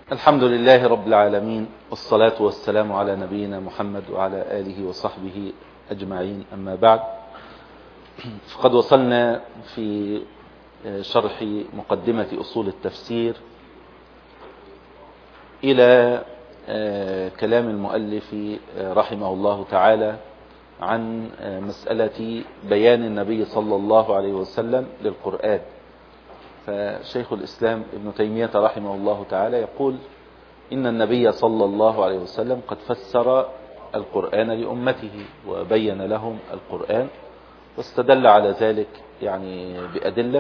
الحمد لله رب العالمين، والصلاة والسلام على نبينا محمد وعلى آله وصحبه أجمعين. أما بعد، فقد وصلنا في شرح مقدمة أصول التفسير إلى كلام المؤلف رحمه الله تعالى عن مسألة بيان النبي صلى الله عليه وسلم للقرآن. فشيخ الإسلام ابن تيمية رحمه الله تعالى يقول إن النبي صلى الله عليه وسلم قد فسر القرآن لأمته وبين لهم القرآن، واستدل على ذلك يعني بأدلة،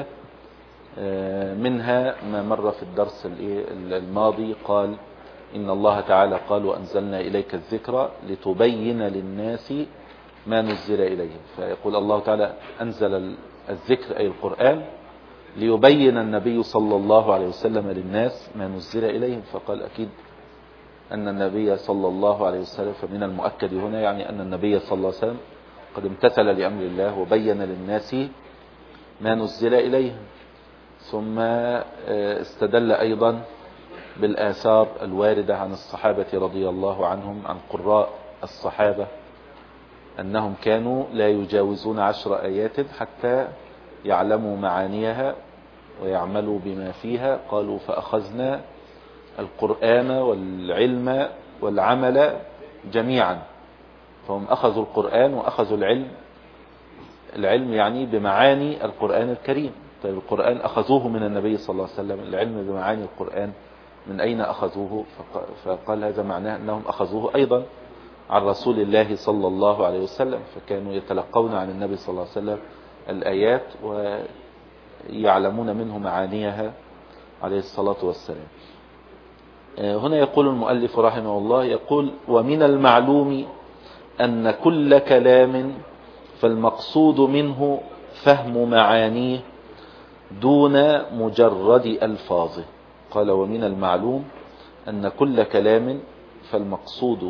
منها ما مر في الدرس الماضي. قال إن الله تعالى قال وأنزلنا إليك الذكر لتبين للناس ما نزل إليهم. فيقول الله تعالى أنزل الذكر أي القرآن ليبين النبي صلى الله عليه وسلم للناس ما نزل إليهم. فقال أكيد أن النبي صلى الله عليه وسلم، فمن المؤكد هنا يعني أن النبي صلى الله عليه وسلم قد امتثل لأمر الله وبين للناس ما نزل إليهم. ثم استدل أيضا بالآثار الواردة عن الصحابة رضي الله عنهم، عن قراء الصحابة، أنهم كانوا لا يجاوزون 10 آيات حتى يعلموا معانيها ويعملوا بما فيها. قالوا فأخذنا القرآن والعلم والعمل جميعا. فهم أخذوا القرآن وأخذوا العلم يعني بمعاني القرآن الكريم. طيب القرآن أخذوه من النبي صلى الله عليه وسلم، العلم بمعاني القرآن من أين أخذوه؟ فقال هذا معناه أنهم أخذوه أيضا عن رسول الله صلى الله عليه وسلم، فكانوا يتلقون عن النبي صلى الله عليه وسلم الآيات ويعلمون منه معانيها عليه الصلاة والسلام. هنا يقول المؤلف رحمه الله، يقول ومن المعلوم أن كل كلام فالمقصود منه فهم معانيه دون مجرد ألفاظه. قال ومن المعلوم أن كل كلام فالمقصود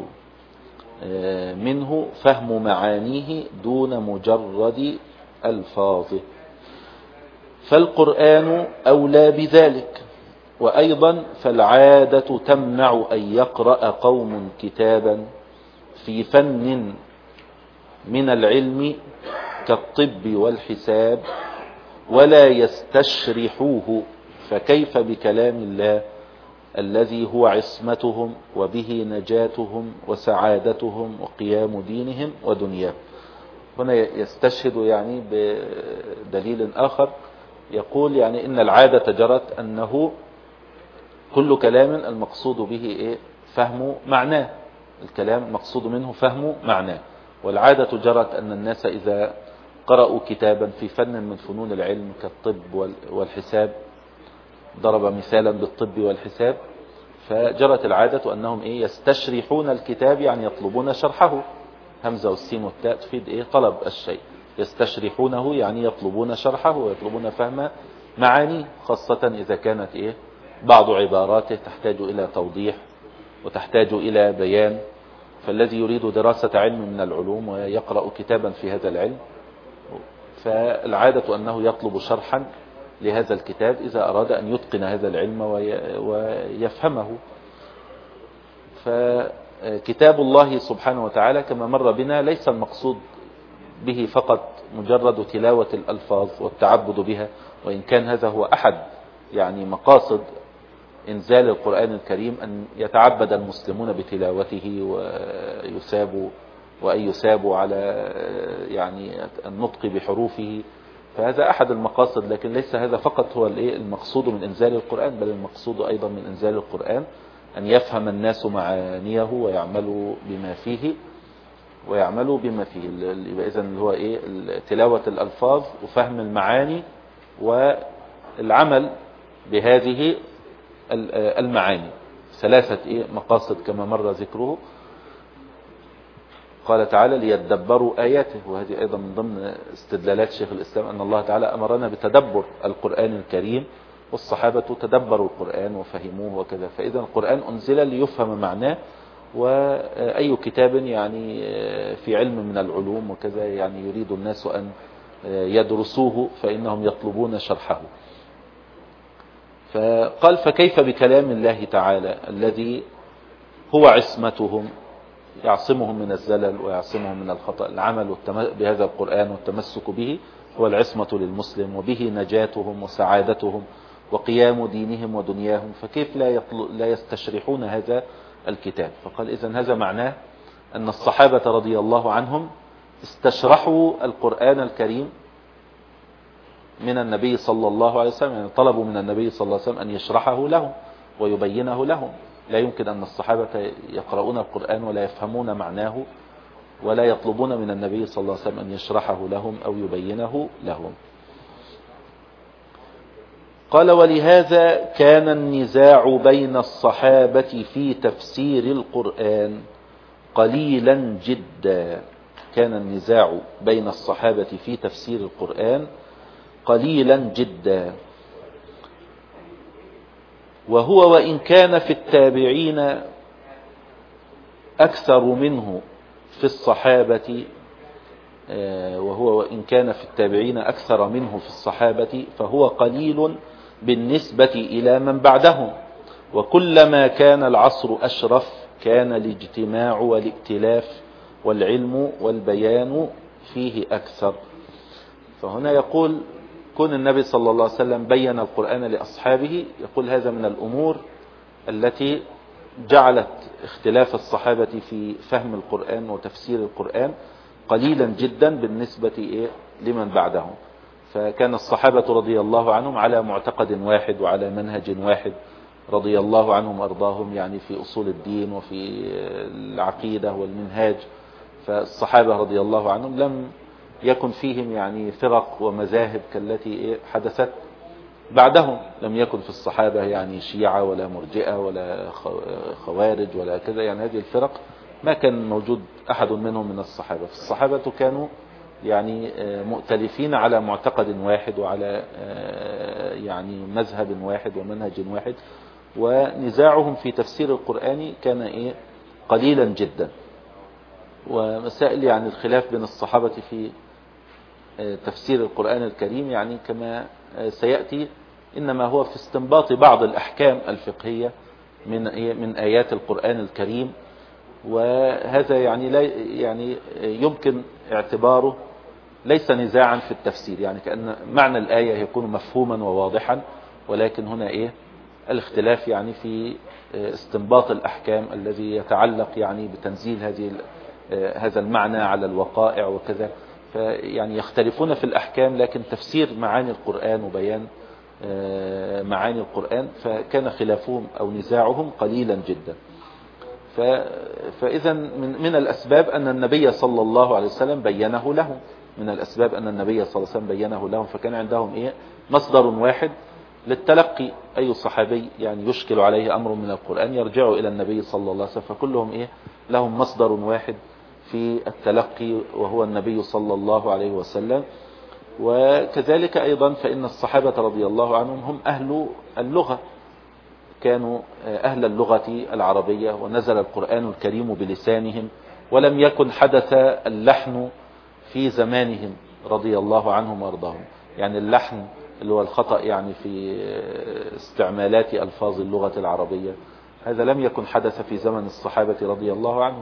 منه فهم معانيه دون مجرد ألفاظه، فالقرآن أولى بذلك. وأيضا فالعادة تمنع أن يقرأ قوم كتابا في فن من العلم كالطب والحساب ولا يستشرحوه، فكيف بكلام الله الذي هو عصمتهم وبه نجاتهم وسعادتهم وقيام دينهم ودنياهم. هنا يستشهد يعني بدليل آخر، يقول يعني إن العادة جرت أنه كل كلام المقصود به فهم معناه، الكلام المقصود منه فهم معناه. والعادة جرت أن الناس إذا قرأوا كتابا في فن من فنون العلم كالطب والحساب، ضرب مثالا بالطب والحساب، فجرت العادة أنهم يستشرحون الكتاب، يعني يطلبون شرحه. همزة والسين والتاء تفيد طلب الشيء. يستشرحونه يعني يطلبون شرحه ويطلبون فهم معانيه، خاصة إذا كانت بعض عباراته تحتاج إلى توضيح وتحتاج إلى بيان. فالذي يريد دراسة علم من العلوم ويقرأ كتابا في هذا العلم، فالعادة أنه يطلب شرحا لهذا الكتاب إذا أراد أن يتقن هذا العلم ويفهمه. فكتاب الله سبحانه وتعالى كما مر بنا ليس المقصود به فقط مجرد تلاوة الألفاظ والتعبد بها، وإن كان هذا هو أحد يعني مقاصد إنزال القرآن الكريم، أن يتعبد المسلمون بتلاوته وأن يسابوا على يعني النطق بحروفه. فهذا أحد المقاصد، لكن ليس هذا فقط هو المقصود من إنزال القرآن، بل المقصود أيضا من إنزال القرآن أن يفهم الناس معانيه ويعملوا بما فيه إذن هو تلاوة الألفاظ وفهم المعاني والعمل بهذه المعاني. 3 مقاصد كما مر ذكره. قال تعالى ليدبروا آياته، وهذه أيضا من ضمن استدلالات شيخ الإسلام أن الله تعالى أمرنا بتدبر القرآن الكريم، والصحابة تدبروا القرآن وفهموه وكذا. فإذا القرآن أنزل ليفهم معناه، وأي كتاب يعني في علم من العلوم وكذا يعني يريد الناس أن يدرسوه فإنهم يطلبون شرحه. فقال فكيف بكلام الله تعالى الذي هو عصمتهم، يعصمهم من الزلل ويعصمهم من الخطأ. العمل بهذا القرآن والتمسك به هو العصمة للمسلم، وبه نجاتهم وسعادتهم وقيام دينهم ودنياهم، فكيف لا يستشرحون هذا الكتاب؟ فقال إذن هذا معناه أن الصحابة رضي الله عنهم استشرحوا القرآن الكريم من النبي صلى الله عليه وسلم، يعني طلبوا من النبي صلى الله عليه وسلم أن يشرحه لهم ويبينه لهم. لا يمكن أن الصحابة يقرؤون القرآن ولا يفهمون معناه ولا يطلبون من النبي صلى الله عليه وسلم أن يشرحه لهم أو يبينه لهم. قال ولهذا كان النزاع بين الصحابة في تفسير القرآن قليلا جدا. كان النزاع بين الصحابة في تفسير القرآن قليلا جدا، وهو وإن كان في التابعين أكثر منه في الصحابة، فهو قليل بالنسبة إلى من بعدهم، وكلما كان العصر أشرف كان الاجتماع والائتلاف والعلم والبيان فيه أكثر. فهنا يقول كون النبي صلى الله عليه وسلم بين القرآن لأصحابه، يقول هذا من الأمور التي جعلت اختلاف الصحابة في فهم القرآن وتفسير القرآن قليلا جدا بالنسبة لمن بعدهم. فكان الصحابة رضي الله عنهم على معتقد واحد وعلى منهج واحد رضي الله عنهم أرضاهم، يعني في أصول الدين وفي العقيدة والمنهاج. فالصحابة رضي الله عنهم لم يكن فيهم يعني فرق ومذاهب كالتي حدثت بعدهم. لم يكن في الصحابة يعني شيعة ولا مرجئة ولا خوارج ولا كذا، يعني هذه الفرق ما كان موجود أحد منهم من الصحابة. فالصحابة كانوا يعني مؤتلفين على معتقد واحد وعلى يعني مذهب واحد ومنهج واحد، ونزاعهم في تفسير القرآن كان قليلا جدا. ومسائل يعني الخلاف بين الصحابة في تفسير القرآن الكريم يعني كما سيأتي إنما هو في استنباط بعض الأحكام الفقهية من آيات القرآن الكريم، وهذا يعني لا يعني يمكن اعتباره ليس نزاعا في التفسير، يعني كأن معنى الآية يكون مفهوما وواضحا، ولكن هنا الاختلاف يعني في استنباط الأحكام الذي يتعلق يعني بتنزيل هذا المعنى على الوقائع وكذا. فيعني يختلفون في الأحكام، لكن تفسير معاني القرآن وبيان معاني القرآن فكان خلافهم أو نزاعهم قليلا جدا. فإذا من الأسباب أن النبي صلى الله عليه وسلم بينه لهم، بينه لهم، فكان عندهم مصدر واحد للتلقي. أي صحابي يعني يشكل عليه أمر من القرآن يرجع إلى النبي صلى الله عليه وسلم، فكلهم لهم مصدر واحد في التلقي وهو النبي صلى الله عليه وسلم. وكذلك أيضا فإن الصحابة رضي الله عنهم هم أهل اللغة، كانوا أهل اللغة العربية، ونزل القرآن الكريم بلسانهم، ولم يكن حدث اللحن في زمانهم رضي الله عنهم وارضاهم. يعني اللحن اللي هو الخطأ يعني في استعمالات ألفاظ اللغة العربية، هذا لم يكن حدث في زمن الصحابة رضي الله عنهم.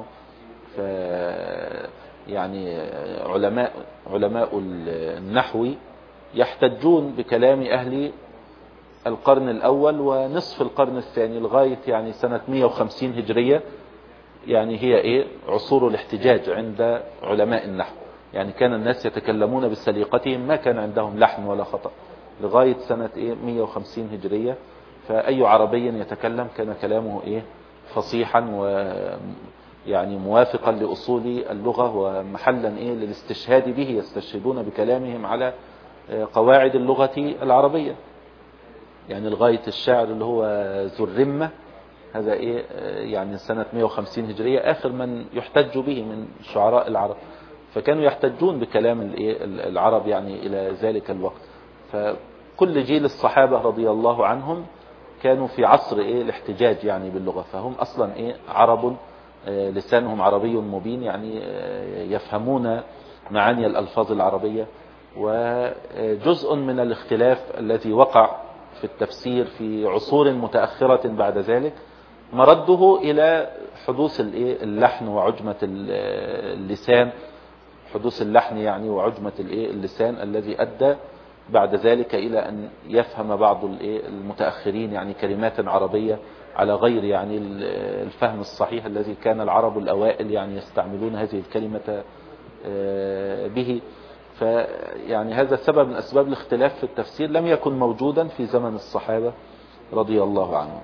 يعني علماء النحو يحتجون بكلام أهل القرن الأول ونصف القرن الثاني لغاية يعني سنة 150 هجرية، يعني هي عصور الاحتجاج عند علماء النحو. يعني كان الناس يتكلمون بسليقتهم، ما كان عندهم لحن ولا خطأ لغاية سنة 150 هجرية. فأي عربي يتكلم كان كلامه فصيحا ويعني موافقا لأصول اللغة ومحلا للاستشهاد به، يستشهدون بكلامهم على قواعد اللغة العربية. يعني لغاية الشاعر اللي هو ذو الرمة، هذا يعني سنة 150 هجرية آخر من يحتج به من شعراء العرب. فكانوا يحتجون بكلام العرب يعني إلى ذلك الوقت. فكل جيل الصحابة رضي الله عنهم كانوا في عصر الاحتجاج يعني باللغة، فهم أصلا عرب لسانهم عربي مبين، يعني يفهمون معاني الألفاظ العربية. وجزء من الاختلاف الذي وقع في التفسير في عصور متأخرة بعد ذلك مرده إلى حدوث اللحن وعجمة اللسان، حدوث اللحن يعني وعجمة اللسان الذي أدى بعد ذلك إلى أن يفهم بعض المتأخرين يعني كلمات عربية على غير يعني الفهم الصحيح الذي كان العرب الأوائل يعني يستعملون هذه الكلمة به. فيعني هذا سبب من أسباب الاختلاف في التفسير لم يكن موجودا في زمن الصحابة رضي الله عنهم.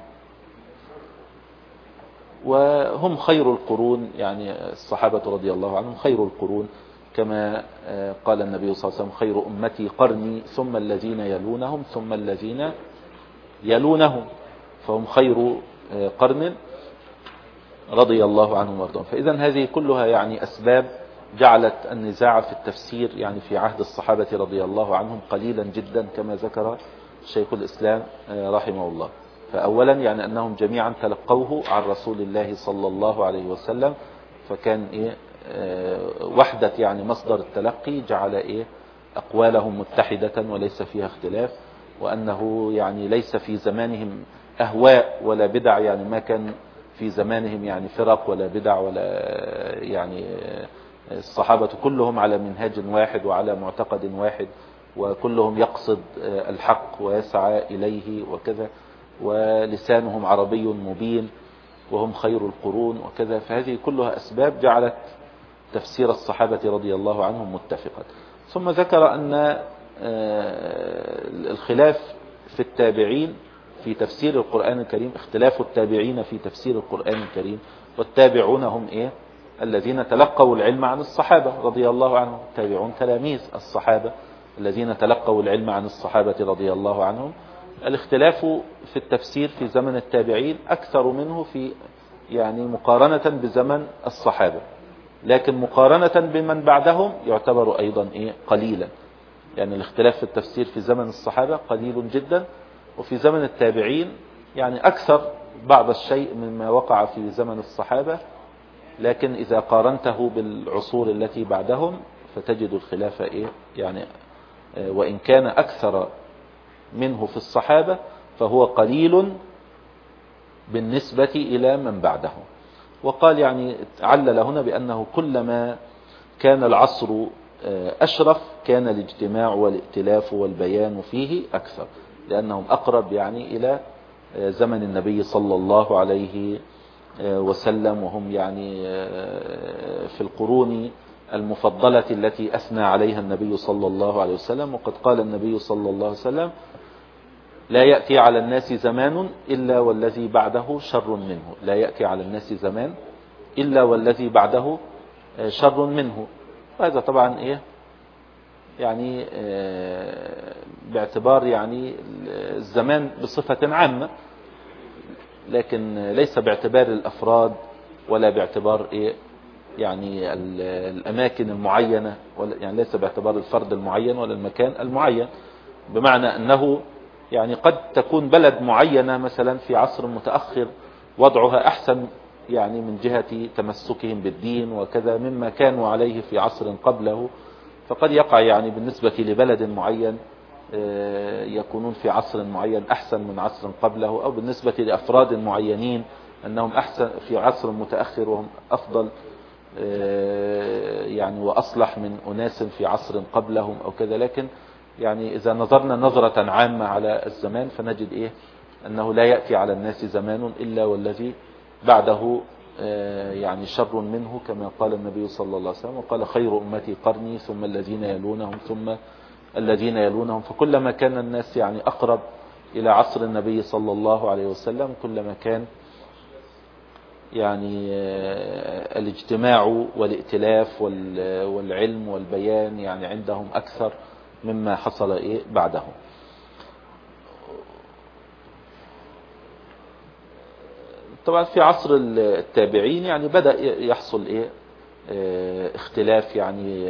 وهم خير القرون، يعني الصحابة رضي الله عنهم خير القرون، كما قال النبي صلى الله عليه وسلم خير أمتي قرني ثم الذين يلونهم ثم الذين يلونهم، فهم خير قرن رضي الله عنهم وارضاهم. فإذا هذه كلها يعني أسباب جعلت النزاع في التفسير يعني في عهد الصحابة رضي الله عنهم قليلا جدا كما ذكر شيخ الإسلام رحمه الله. فأولا يعني أنهم جميعا تلقوه عن رسول الله صلى الله عليه وسلم، فكان وحدة يعني مصدر التلقي جعل أقوالهم متحدة وليس فيها اختلاف، وأنه يعني ليس في زمانهم أهواء ولا بدع، يعني ما كان في زمانهم يعني فرق ولا بدع ولا يعني الصحابة كلهم على منهاج واحد وعلى معتقد واحد، وكلهم يقصد الحق ويسعى إليه وكذا، ولسانهم عربي مبين وهم خير القرون وكذا. فهذه كلها أسباب جعلت تفسير الصحابة رضي الله عنهم متفقا. ثم ذكر أن الخلاف في التابعين في تفسير القرآن الكريم، اختلاف التابعين في تفسير القرآن الكريم، والتابعون هم الذين تلقوا العلم عن الصحابة رضي الله عنهم، التابعون تلاميذ الصحابة الذين تلقوا العلم عن الصحابة رضي الله عنهم. الاختلاف في التفسير في زمن التابعين أكثر منه في يعني مقارنة بزمن الصحابة، لكن مقارنة بمن بعدهم يعتبر أيضا قليلا. يعني الاختلاف في التفسير في زمن الصحابة قليل جدا، وفي زمن التابعين يعني أكثر بعض الشيء مما وقع في زمن الصحابة، لكن إذا قارنته بالعصور التي بعدهم فتجد الخلاف يعني وإن كان أكثر منه في الصحابة فهو قليل بالنسبة إلى من بعدهم. وقال يعني علل هنا بأنه كلما كان العصر أشرف كان الاجتماع والائتلاف والبيان فيه أكثر، لأنهم أقرب يعني إلى زمن النبي صلى الله عليه وسلم، وهم يعني في القرون المفضلة التي أثنى عليها النبي صلى الله عليه وسلم. وقد قال النبي صلى الله عليه وسلم لا يأتي على الناس زمان إلا والذي بعده شر منه، لا يأتي على الناس زمان إلا والذي بعده شر منه. وهذا طبعا يعني باعتبار يعني الزمان بصفة عامة، لكن ليس باعتبار الأفراد ولا باعتبار يعني الأماكن المعينة، يعني ليس باعتبار الفرد المعين ولا المكان المعين، بمعنى أنه يعني قد تكون بلد معينة مثلا في عصر متأخر وضعها أحسن يعني من جهة تمسكهم بالدين وكذا مما كانوا عليه في عصر قبله، فقد يقع يعني بالنسبة لبلد معين يكونون في عصر معين أحسن من عصر قبله، أو بالنسبة لأفراد معينين أنهم أحسن في عصر متأخر وهم أفضل يعني وأصلح من أناس في عصر قبلهم أو كذا. لكن يعني إذا نظرنا نظرة عامة على الزمان فنجد أنه لا يأتي على الناس زمان إلا والذي بعده يعني شر منه، كما قال النبي صلى الله عليه وسلم وقال خير أمتي قرني ثم الذين يلونهم ثم الذين يلونهم. فكلما كان الناس يعني أقرب إلى عصر النبي صلى الله عليه وسلم كلما كان يعني الاجتماع والائتلاف والعلم والبيان يعني عندهم أكثر مما حصل بعدهم. طبعا في عصر التابعين يعني بدأ يحصل اختلاف يعني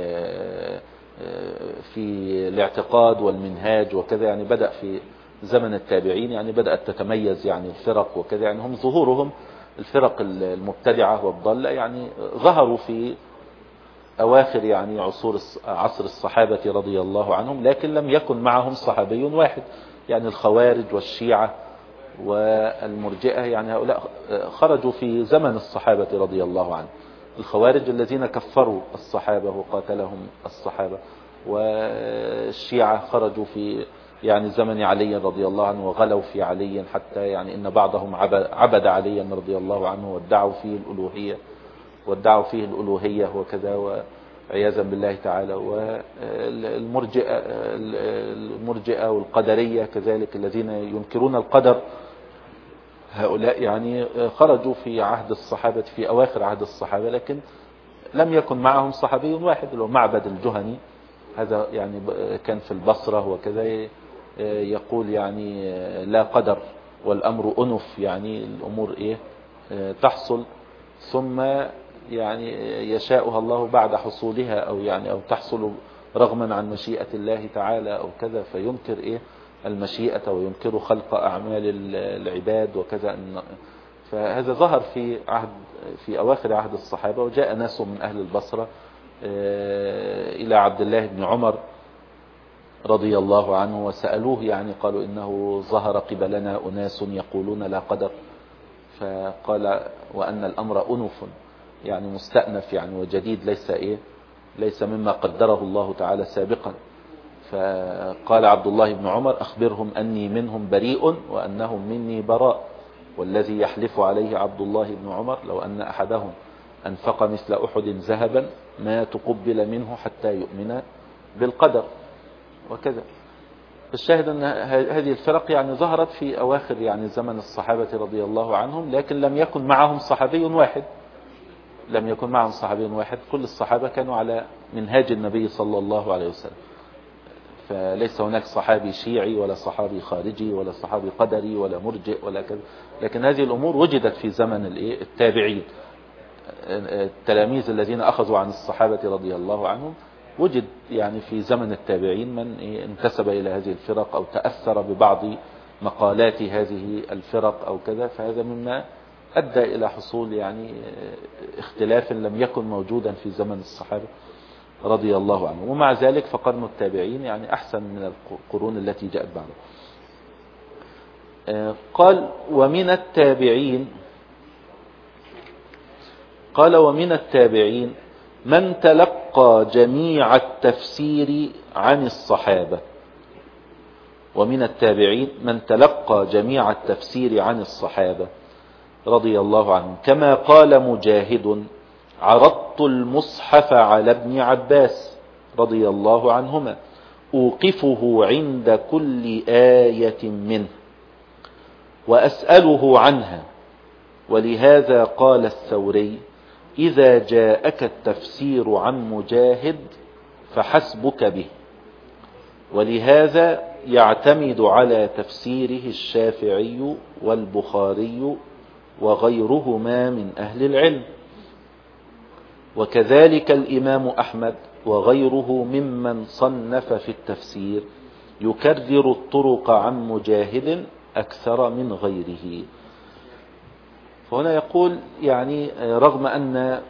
في الاعتقاد والمنهاج وكذا، يعني بدأ في زمن التابعين يعني بدأت تتميز يعني الفرق وكذا، يعني هم ظهورهم الفرق المبتدعة والضالة يعني ظهروا في أواخر يعني عصر الصحابة رضي الله عنهم، لكن لم يكن معهم صحابي واحد. يعني الخوارج والشيعة والمرجئة، يعني هؤلاء خرجوا في زمن الصحابة رضي الله عنهم. الخوارج الذين كفروا الصحابة وقاتلهم الصحابة، والشيعة خرجوا في يعني زمن علي رضي الله عنه وغلوا في علي، حتى يعني إن بعضهم عبد عليا رضي الله عنه وادعوا فيه الألوهية وكذا وعياذا بالله تعالى. والمرجئة والقدرية كذلك الذين ينكرون القدر، هؤلاء يعني خرجوا في عهد الصحابة، في أواخر عهد الصحابة، لكن لم يكن معهم صحابي واحد اللي هو معبد الجهني. هذا يعني كان في البصرة وكذا، يقول يعني لا قدر والأمر أنف، يعني الأمور تحصل ثم يعني يشاءها الله بعد حصولها، أو تحصل رغما عن مشيئة الله تعالى أو كذا، فينكر المشيئة وينكر خلق أعمال العباد وكذا. فهذا ظهر في أواخر عهد الصحابة، وجاء ناس من أهل البصرة إلى عبد الله بن عمر رضي الله عنه وسألوه، يعني قالوا إنه ظهر قبلنا أناس يقولون لا قدر، فقال وأن الأمر أنف، يعني مستأنف يعني وجديد، ليس مما قدره الله تعالى سابقا. فقال عبد الله بن عمر أخبرهم أني منهم بريء وأنهم مني براء. والذي يحلف عليه عبد الله بن عمر لو أن أحدهم أنفق مثل أحد ذهبا ما تقبل منه حتى يؤمن بالقدر وكذا. الشاهد أن هذه الفرق يعني ظهرت في أواخر يعني زمن الصحابة رضي الله عنهم، لكن لم يكن معهم صحابي واحد. كل الصحابة كانوا على منهاج النبي صلى الله عليه وسلم، فليس هناك صحابي شيعي ولا صحابي خارجي ولا صحابي قدري ولا مرجئ ولا كذا. لكن هذه الأمور وجدت في زمن التابعين، التلاميذ الذين أخذوا عن الصحابة رضي الله عنهم، وجد يعني في زمن التابعين من انتسب إلى هذه الفرق أو تأثر ببعض مقالات هذه الفرق أو كذا، فهذا مما أدى إلى حصول يعني اختلاف لم يكن موجودا في زمن الصحابة رضي الله عنهم. ومع ذلك فقرن التابعين يعني أحسن من القرون التي جاءت بعده. قال ومن التابعين من تلقى جميع التفسير عن الصحابة رضي الله عنهم، كما قال مجاهد عرضت المصحف على ابن عباس رضي الله عنهما أوقفه عند كل آية منه وأسأله عنها. ولهذا قال الثوري إذا جاءك التفسير عن مجاهد فحسبك به. ولهذا يعتمد على تفسيره الشافعي والبخاري وغيرهما من أهل العلم، وكذلك الإمام أحمد وغيره ممن صنف في التفسير يكرر الطرق عن مجاهد أكثر من غيره. فهنا يقول يعني رغم أن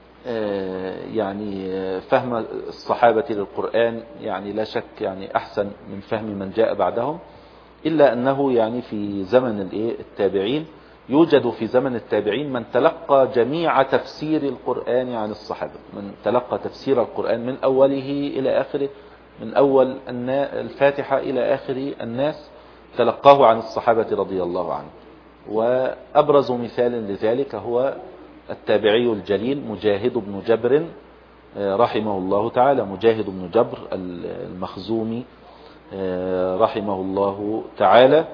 يعني فهم الصحابة للقرآن يعني لا شك يعني أحسن من فهم من جاء بعدهم، إلا أنه يعني في زمن التابعين يوجد في زمن التابعين من تلقى جميع تفسير القرآن عن الصحابة، من تلقى تفسير القرآن من أوله إلى آخره، من أول الفاتحة إلى آخر الناس تلقاه عن الصحابة رضي الله عنه. وأبرز مثال لذلك هو التابعي الجليل مجاهد بن جبر رحمه الله تعالى. مجاهد بن جبر المخزومي رحمه الله تعالى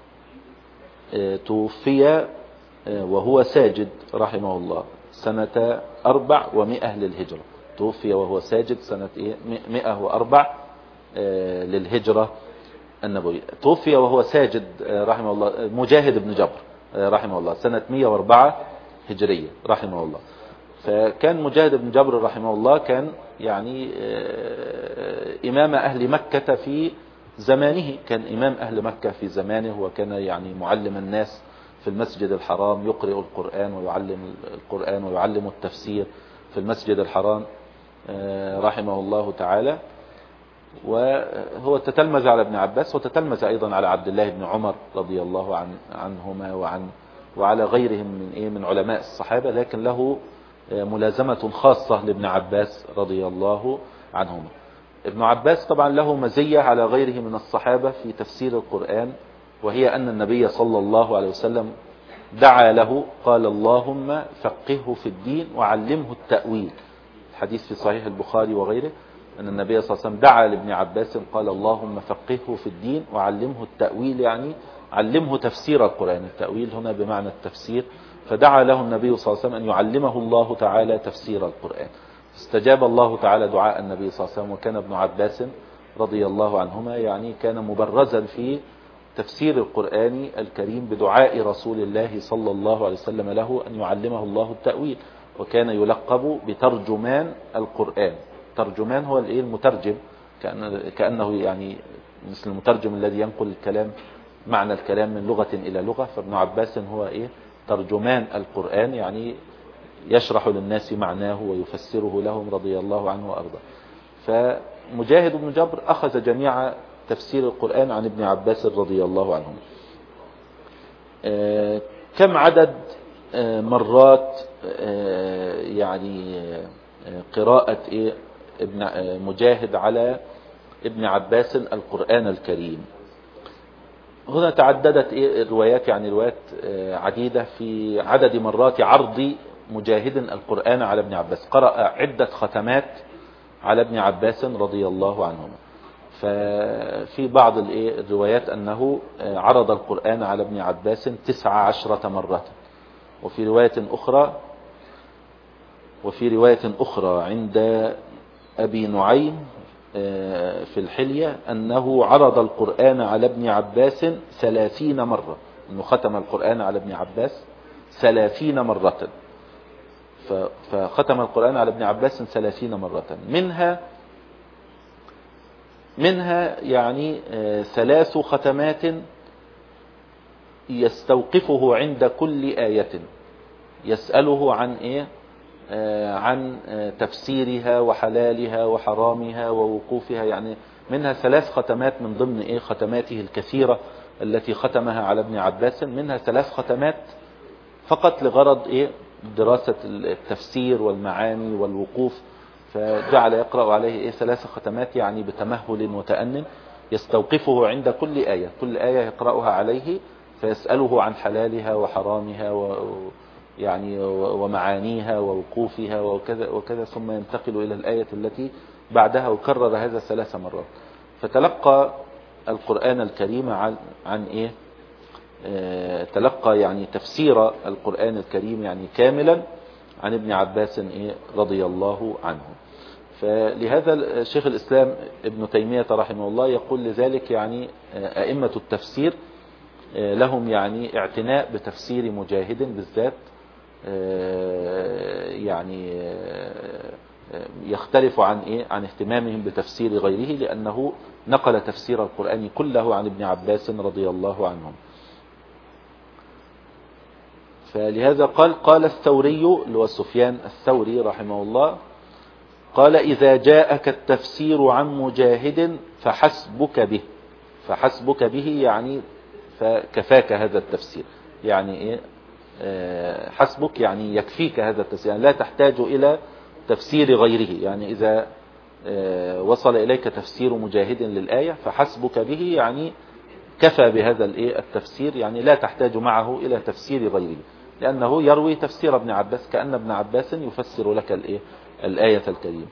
توفي وهو ساجد رحمه الله سنة 400 للهجرة. توفي وهو ساجد سنة 104 للهجرة النبوية. توفي وهو ساجد رحمه الله مجاهد بن جبر رحمه الله سنة 104 هجرية رحمه الله. فكان مجاهد بن جبر رحمه الله كان يعني إمام أهل مكة في زمانه، كان إمام أهل مكة في زمانه، وكان يعني معلم الناس في المسجد الحرام، يقرئ القرآن ويعلم التفسير في المسجد الحرام رحمه الله تعالى. وهو تتلمذ على ابن عباس وتتلمذ أيضا على عبد الله بن عمر رضي الله عنهما وعلى غيرهم من علماء الصحابة، لكن له ملازمة خاصة لابن عباس رضي الله عنهما. ابن عباس طبعا له مزية على غيره من الصحابة في تفسير القرآن، وهي أن النبي صلى الله عليه وسلم دعا له قال اللهم فقهه في الدين وعلمه التأويل. الحديث في صحيح البخاري وغيره أن النبي صلى الله عليه وسلم دعا لابن عباس قال اللهم فقهه في الدين وعلمه التأويل، يعني علمه تفسير القرآن. التأويل هنا بمعنى التفسير. فدعا له النبي صلى الله عليه وسلم أن يعلمه الله تعالى تفسير القرآن. استجاب الله تعالى دعاء النبي صلى الله عليه وسلم. وكان ابن عباس رضي الله عنهما يعني كان مبرزا في تفسير القرآن الكريم بدعاء رسول الله صلى الله عليه وسلم له أن يعلمه الله التأويل، وكان يلقب بترجمان القرآن. ترجمان هو المترجم، كأنه يعني مثل المترجم الذي ينقل الكلام معنى الكلام من لغة إلى لغة. فابن عباس هو ترجمان القرآن، يعني يشرح للناس معناه ويفسره لهم رضي الله عنه وأرضاه. فمجاهد بن جبر أخذ جميع تفسير القرآن عن ابن عباس رضي الله عنهم. كم عدد مرات يعني قراءة ابن مجاهد على ابن عباس القرآن الكريم؟ هنا تعددت الروايات، يعني روايات عديدة في عدد مرات عرض مجاهد القرآن على ابن عباس. قرأ عدة ختمات على ابن عباس رضي الله عنهما. ففي بعض الروايات أنه عرض القرآن على ابن عباس 19 مرة. وفي رواية أخرى عند أبي نعيم في الحلية أنه عرض القرآن على ابن عباس 30 مرة، أنه ختم القرآن على ابن عباس 30 مرة. فختم القرآن على ابن عباس 30 مرة، منها يعني 3 ختمات يستوقفه عند كل آية يسأله عن تفسيرها وحلالها وحرامها ووقوفها. يعني منها 3 ختمات من ضمن ختماته الكثيرة التي ختمها على ابن عباس، منها 3 ختمات فقط لغرض دراسة التفسير والمعاني والوقوف. فجعل يقرأ عليه 3 ختمات يعني بتمهل وتأنن، يستوقفه عند كل آية. كل آية يقرأها عليه فيسأله عن حلالها وحرامها يعني ومعانيها ووقوفها وكذا ثم ينتقل إلى الآية التي بعدها، وكرر هذا 3 مرات. فتلقى القرآن الكريم عن تلقى يعني تفسير القرآن الكريم يعني كاملا عن ابن عباس رضي الله عنه. فلهذا شيخ الإسلام ابن تيمية رحمه الله يقول لذلك يعني أئمة التفسير لهم يعني اعتناء بتفسير مجاهد بالذات، يعني يختلف عن اهتمامهم بتفسير غيره، لأنه نقل تفسير القرآن كله عن ابن عباس رضي الله عنهم. فلهذا قال الثوري اللي هو سفيان الثوري رحمه الله، قال إذا جاءك التفسير عن مجاهد فحسبك به. فحسبك به يعني فكفاك هذا التفسير، يعني حسبك يعني يكفيك هذا التفسير، يعني لا تحتاج إلى تفسير غيره. يعني إذا وصل إليك تفسير مجاهد للآية فحسبك به يعني كفى بهذا التفسير، يعني لا تحتاج معه إلى تفسير غيره، لأنه يروي تفسير ابن عباس كأن ابن عباس يفسر لك الآية الكريمة.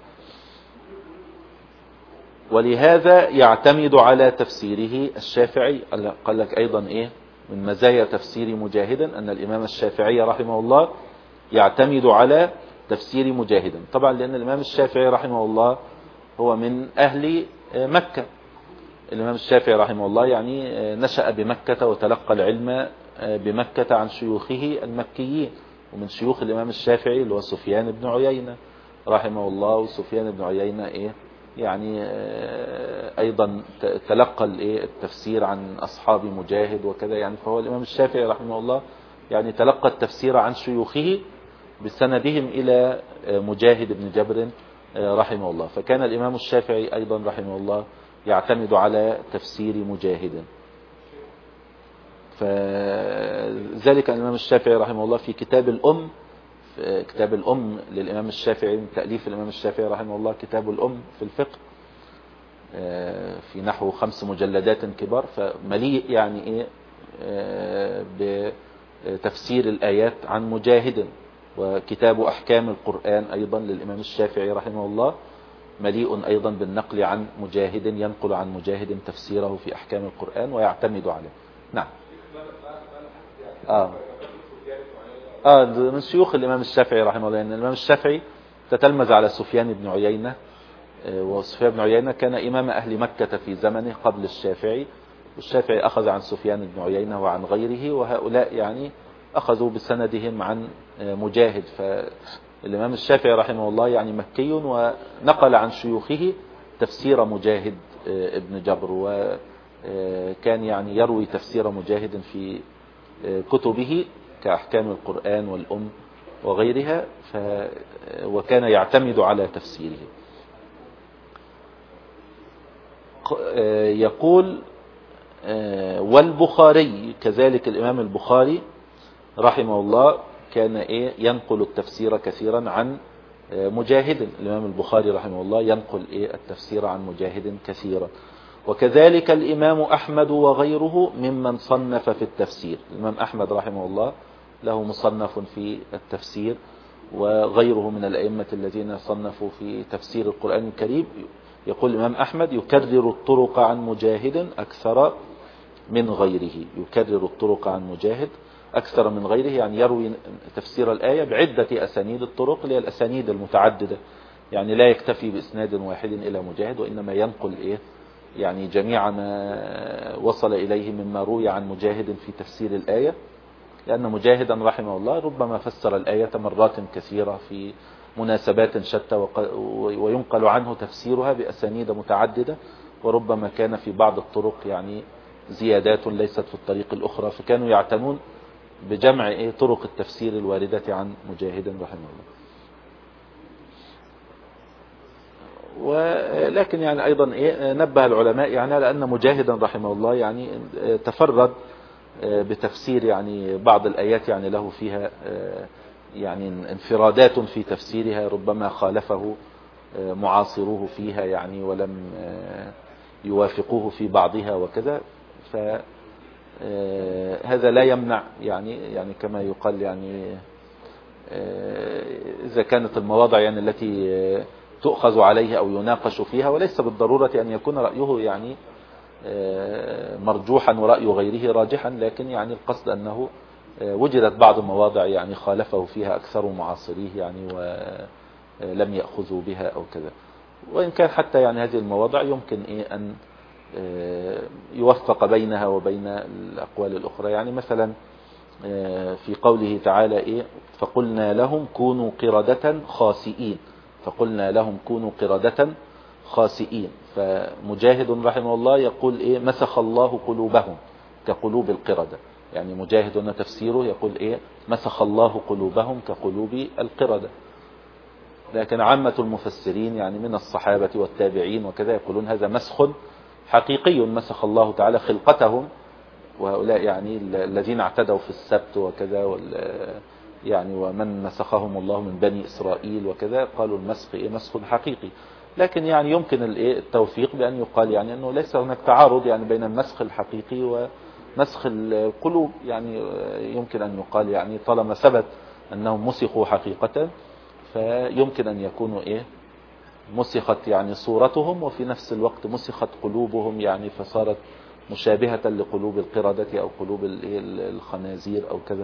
ولهذا يعتمد على تفسيره الشافعي. قال لك أيضا من مزايا تفسير مجاهد أن الإمام الشافعي رحمه الله يعتمد على تفسير مجاهد. طبعا لأن الإمام الشافعي رحمه الله هو من أهل مكة. الإمام الشافعي رحمه الله يعني نشأ بمكة وتلقى العلم بمكة عن شيوخه المكيين. ومن شيوخ الإمام الشافعي اللي هو سفيان بن عيينة رحمه الله. وسفيان بن عيينة يعني أيضا تلقى التفسير عن أصحاب مجاهد وكذا. يعني فهو الإمام الشافعي رحمه الله يعني تلقى التفسير عن شيوخه بسندهم إلى مجاهد بن جبر رحمه الله. فكان الإمام الشافعي أيضا رحمه الله يعتمد على تفسير مجاهد. فذلك الإمام الشافعي رحمه الله في كتاب الأم للإمام الشافعي من تأليف الإمام الشافعي رحمه الله، كتاب الأم في الفقه، في نحو 5 مجلدات كبار، فمليء يعني بتفسير الآيات عن مجاهد. وكتاب أحكام القرآن أيضا للإمام الشافعي رحمه الله مليء أيضا بالنقل عن مجاهد، ينقل عن مجاهد تفسيره في أحكام القرآن ويعتمد عليه. نعم. من شيوخ الإمام الشافعي رحمه الله، يعني الإمام الشافعي تتلمذ على سفيان بن عيينة، وسفيان بن عيينة كان إمام أهل مكة في زمنه قبل الشافعي، والشافعي أخذ عن سفيان بن عيينة وعن غيره، وهؤلاء يعني أخذوا بسندهم عن مجاهد. فالإمام الشافعي رحمه الله يعني مكي، ونقل عن شيوخه تفسير مجاهد ابن جبر، وكان يعني يروي تفسير مجاهد في كتبه كأحكام القرآن والأم وغيرها، وكان يعتمد على تفسيره. يقول والبخاري كذلك، الإمام البخاري رحمه الله كان ينقل التفسير كثيرا عن مجاهد. الإمام البخاري رحمه الله ينقل التفسير عن مجاهد كثيرا. وكذلك الإمام أحمد وغيره ممن صنف في التفسير. الإمام أحمد رحمه الله له مصنف في التفسير، وغيره من الأئمة الذين صنفوا في تفسير القرآن الكريم. يقول الإمام أحمد يكرر الطرق عن مجاهد أكثر من غيره، يكرر الطرق عن مجاهد أكثر من غيره، يعني يروي تفسير الآية بعدة أسانيد الطرق، اللي هي الأسانيد المتعددة، يعني لا يكتفي بإسناد واحد إلى مجاهد، وإنما ينقل يعني جميع ما وصل إليه مما روي عن مجاهد في تفسير الآية، لأن مجاهدا رحمه الله ربما فسر الآية مرات كثيرة في مناسبات شتى، وينقل عنه تفسيرها بأسانيد متعددة، وربما كان في بعض الطرق يعني زيادات ليست في الطريق الأخرى، فكانوا يعتنون بجمع طرق التفسير الواردة عن مجاهد رحمه الله. ولكن يعني أيضا نبه العلماء يعني على أن مجاهدا رحمه الله يعني تفرد بتفسير يعني بعض الآيات، يعني له فيها يعني انفرادات في تفسيرها، ربما خالفه معاصروه فيها يعني ولم يوافقوه في بعضها وكذا. فهذا لا يمنع يعني كما يقال يعني إذا كانت المواضع يعني التي تؤخذ عليها أو يناقش فيها، وليس بالضرورة أن يكون رأيه يعني مرجوحا ورأي غيره راجحا، لكن يعني القصد أنه وجدت بعض المواضع يعني خالفه فيها أكثر معاصريه يعني ولم يأخذوا بها أو كذا. وإن كان حتى يعني هذه المواضع يمكن أن يوفق بينها وبين الأقوال الأخرى. يعني مثلا في قوله تعالى فقلنا لهم كونوا قردة خاسئين، فقلنا لهم كونوا قردة خاسئين. فمجاهد رحمه الله يقول مسخ الله قلوبهم كقلوب القردة، يعني مجاهد تفسيره يقول مسخ الله قلوبهم كقلوب القردة. لكن عامة المفسرين يعني من الصحابة والتابعين وكذا يقولون هذا مسخ حقيقي، مسخ الله تعالى خلقتهم، وهؤلاء يعني الذين اعتدوا في السبت وكذا يعني ومن مسخهم الله من بني إسرائيل وكذا، قالوا المسخ مسخ حقيقي. لكن يعني يمكن التوفيق بأن يقال يعني أنه ليس هناك تعارض يعني بين المسخ الحقيقي ومسخ القلوب، يعني يمكن أن يقال يعني طالما ثبت أنهم مسخوا حقيقة، فيمكن أن يكونوا مسخت يعني صورتهم، وفي نفس الوقت مسخت قلوبهم يعني فصارت مشابهة لقلوب القردة أو قلوب الخنازير أو كذا.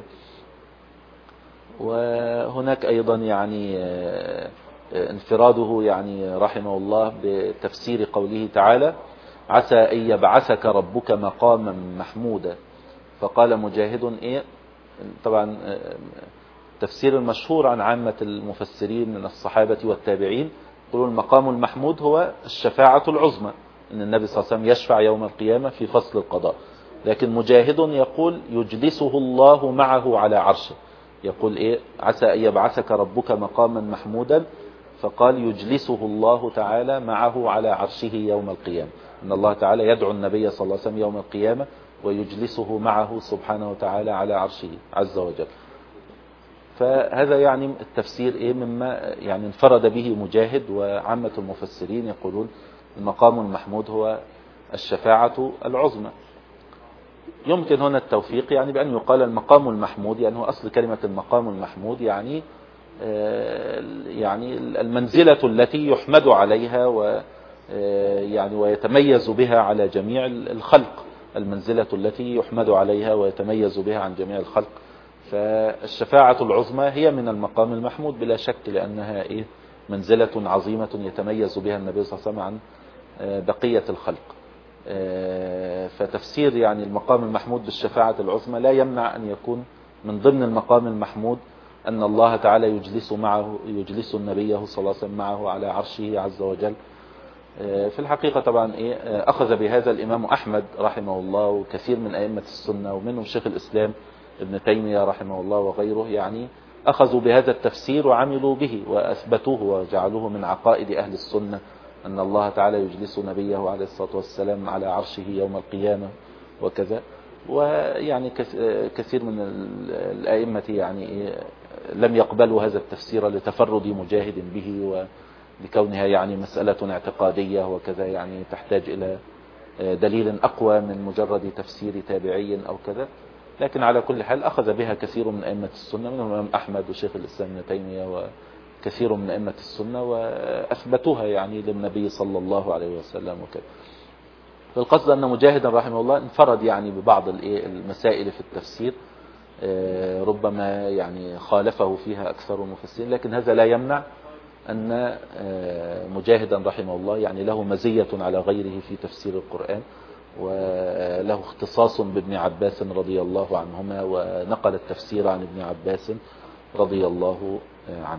وهناك أيضا يعني انفراده يعني رحمه الله بتفسير قوله تعالى عسى أن يبعثك ربك مقاما محمودا. فقال مجاهد طبعا تفسير المشهور عن عامة المفسرين من الصحابة والتابعين يقولون المقام المحمود هو الشفاعة العظمى، أن النبي صلى الله عليه وسلم يشفع يوم القيامة في فصل القضاء. لكن مجاهد يقول يجلسه الله معه على عرشه، يقول عسى أن يبعثك ربك مقاما محمودا، فقال يجلسه الله تعالى معه على عرشه يوم القيامة، إن الله تعالى يدعو النبي صلى الله عليه وسلم يوم القيامة ويجلسه معه سبحانه وتعالى على عرشه عز وجل. فهذا يعني التفسير مما يعني انفرد به مجاهد وعامة المفسرين، يقولون المقام المحمود هو الشفاعة العظمى. يمكن هنا التوفيق يعني بأن يقال المقام المحمود، يعني هو أصل كلمة المقام المحمود يعني المنزلة التي يحمد عليها يعني ويتميز بها على جميع الخلق، المنزلة التي يحمد عليها ويتميز بها عن جميع الخلق. فالشفاعة العظمى هي من المقام المحمود بلا شك، لأنها منزلة عظيمة يتميز بها النبي صلى الله عليه وسلم عن بقية الخلق. فتفسير يعني المقام المحمود بالشفاعة العظمى لا يمنع أن يكون من ضمن المقام المحمود أن الله تعالى يجلس النبي صلى الله عليه وسلم معه على عرشه عز وجل. في الحقيقة طبعا أخذ بهذا الإمام أحمد رحمه الله وكثير من أئمة السنة، ومنهم شيخ الإسلام ابن تيمية رحمه الله وغيره، يعني أخذوا بهذا التفسير وعملوا به وأثبتوه وجعلوه من عقائد أهل السنة، أن الله تعالى يجلس نبيه عليه الصلاة والسلام على عرشه يوم القيامة وكذا. ويعني كثير من الأئمة يعني لم يقبلوا هذا التفسير لتفرد مجاهد به، ولكونها يعني مسألة اعتقادية وكذا، يعني تحتاج إلى دليل أقوى من مجرد تفسير تابعي أو كذا. لكن على كل حال أخذ بها كثير من أئمة السنة، منهم الإمام أحمد وشيخ الإسلام ابن تيمية وكثير من أئمة السنة، وأثبتوها يعني للنبي صلى الله عليه وسلم وكذا. فالقصد أن مجاهدا رحمه الله انفرد يعني ببعض المسائل في التفسير، ربما يعني خالفه فيها أكثر المفسرين، لكن هذا لا يمنع أن مجاهدا رحمه الله يعني له مزية على غيره في تفسير القرآن، وله اختصاص بابن عباس رضي الله عنهما، ونقل التفسير عن ابن عباس رضي الله عنه.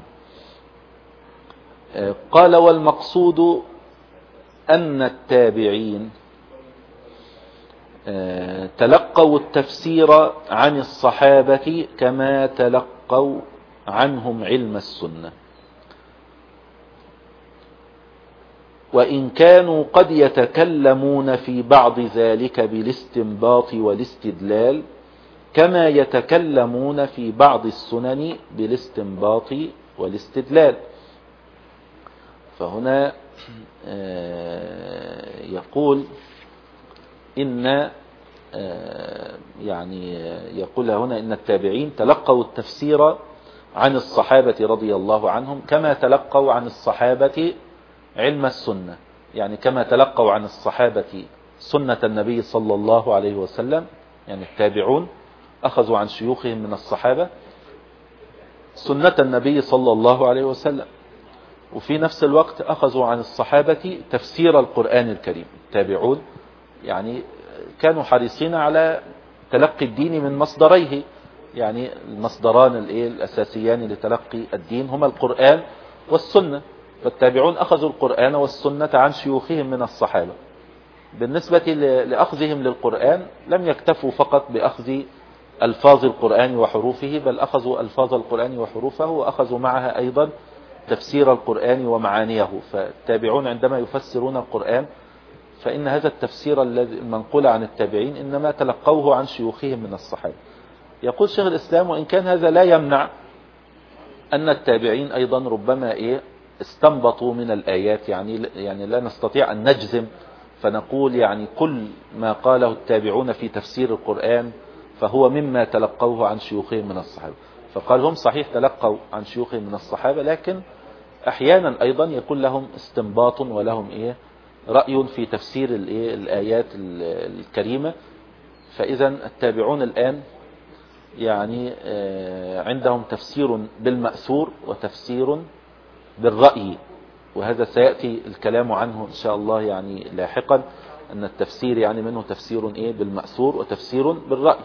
قال والمقصود أن التابعين تلقوا التفسير عن الصحابة كما تلقوا عنهم علم السنة، وإن كانوا قد يتكلمون في بعض ذلك بالاستنباط والاستدلال كما يتكلمون في بعض السنن بالاستنباط والاستدلال. فهنا يقول إن يعني يقول هنا إن التابعين تلقوا التفسير عن الصحابة رضي الله عنهم كما تلقوا عن الصحابة علم السنة، يعني كما تلقوا عن الصحابة سنة النبي صلى الله عليه وسلم، يعني التابعون أخذوا عن شيوخهم من الصحابة سنة النبي صلى الله عليه وسلم، وفي نفس الوقت أخذوا عن الصحابة تفسير القرآن الكريم. التابعون يعني كانوا حريصين على تلقي الدين من مصدريه، يعني المصدران الأساسيان لتلقي الدين هما القرآن والسنة، فالتابعون أخذوا القرآن والسنة عن شيوخهم من الصحابة. بالنسبة لأخذهم للقرآن لم يكتفوا فقط بأخذ ألفاظ القرآن وحروفه، بل أخذوا ألفاظ القرآن وحروفه وأخذوا معها أيضا تفسير القرآن ومعانيه. فالتابعون عندما يفسرون القرآن فإن هذا التفسير الذي المنقول عن التابعين إنما تلقوه عن شيوخهم من الصحابة. يقول شيخ الإسلام وإن كان هذا لا يمنع أن التابعين أيضا ربما استنبطوا من الآيات، يعني لا نستطيع أن نجزم فنقول يعني كل ما قاله التابعون في تفسير القرآن فهو مما تلقوه عن شيوخهم من الصحابة. فقال هم صحيح تلقوا عن شيوخهم من الصحابة، لكن أحيانا أيضا يكون لهم استنباط ولهم رأي في تفسير الآيات الكريمة. فإذا التابعون الآن يعني عندهم تفسير بالمأثور وتفسير بالرأي، وهذا سيأتي الكلام عنه إن شاء الله يعني لاحقا، أن التفسير يعني منه تفسير بالمأثور وتفسير بالرأي.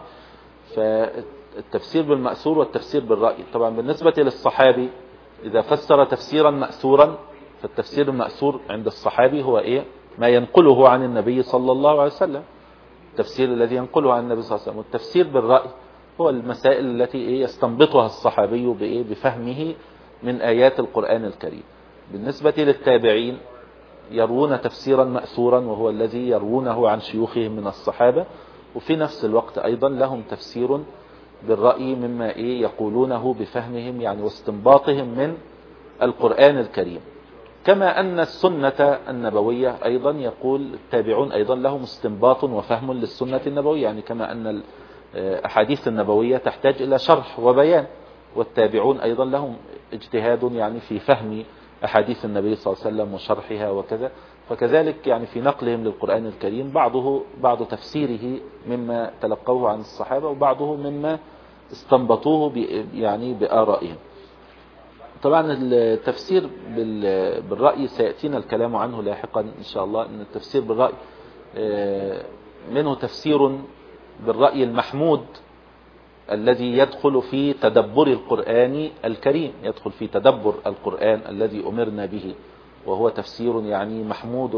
فالتفسير بالمأثور والتفسير بالرأي طبعا بالنسبة للصحابي إذا فسر تفسيرا مأثورا، فالتفسير المأثور عند الصحابي هو ما ينقله عن النبي صلى الله عليه وسلم، التفسير الذي ينقله عن النبي صلى الله عليه وسلم. والتفسير بالرأي هو المسائل التي يستنبطها الصحابي بفهمه من آيات القرآن الكريم. بالنسبة للتابعين يروون تفسيرا مأثورا وهو الذي يروونه عن شيوخهم من الصحابة، وفي نفس الوقت أيضا لهم تفسير بالرأي مما يقولونه بفهمهم يعني واستنباطهم من القرآن الكريم. كما أن السنة النبوية أيضا يقول التابعون أيضا لهم استنباط وفهم للسنة النبوية، يعني كما أن الأحاديث النبوية تحتاج إلى شرح وبيان، والتابعون أيضا لهم اجتهاد يعني في فهم أحاديث النبي صلى الله عليه وسلم وشرحها وكذا. فكذلك يعني في نقلهم للقرآن الكريم بعض تفسيره مما تلقوه عن الصحابة، وبعضه مما استنبطوه يعني بآرائهم. طبعا التفسير بالرأي سيأتينا الكلام عنه لاحقا إن شاء الله، أن التفسير بالرأي منه تفسير بالرأي المحمود الذي يدخل في تدبر القرآن الكريم، يدخل في تدبر القرآن الذي أمرنا به، وهو تفسير يعني محمود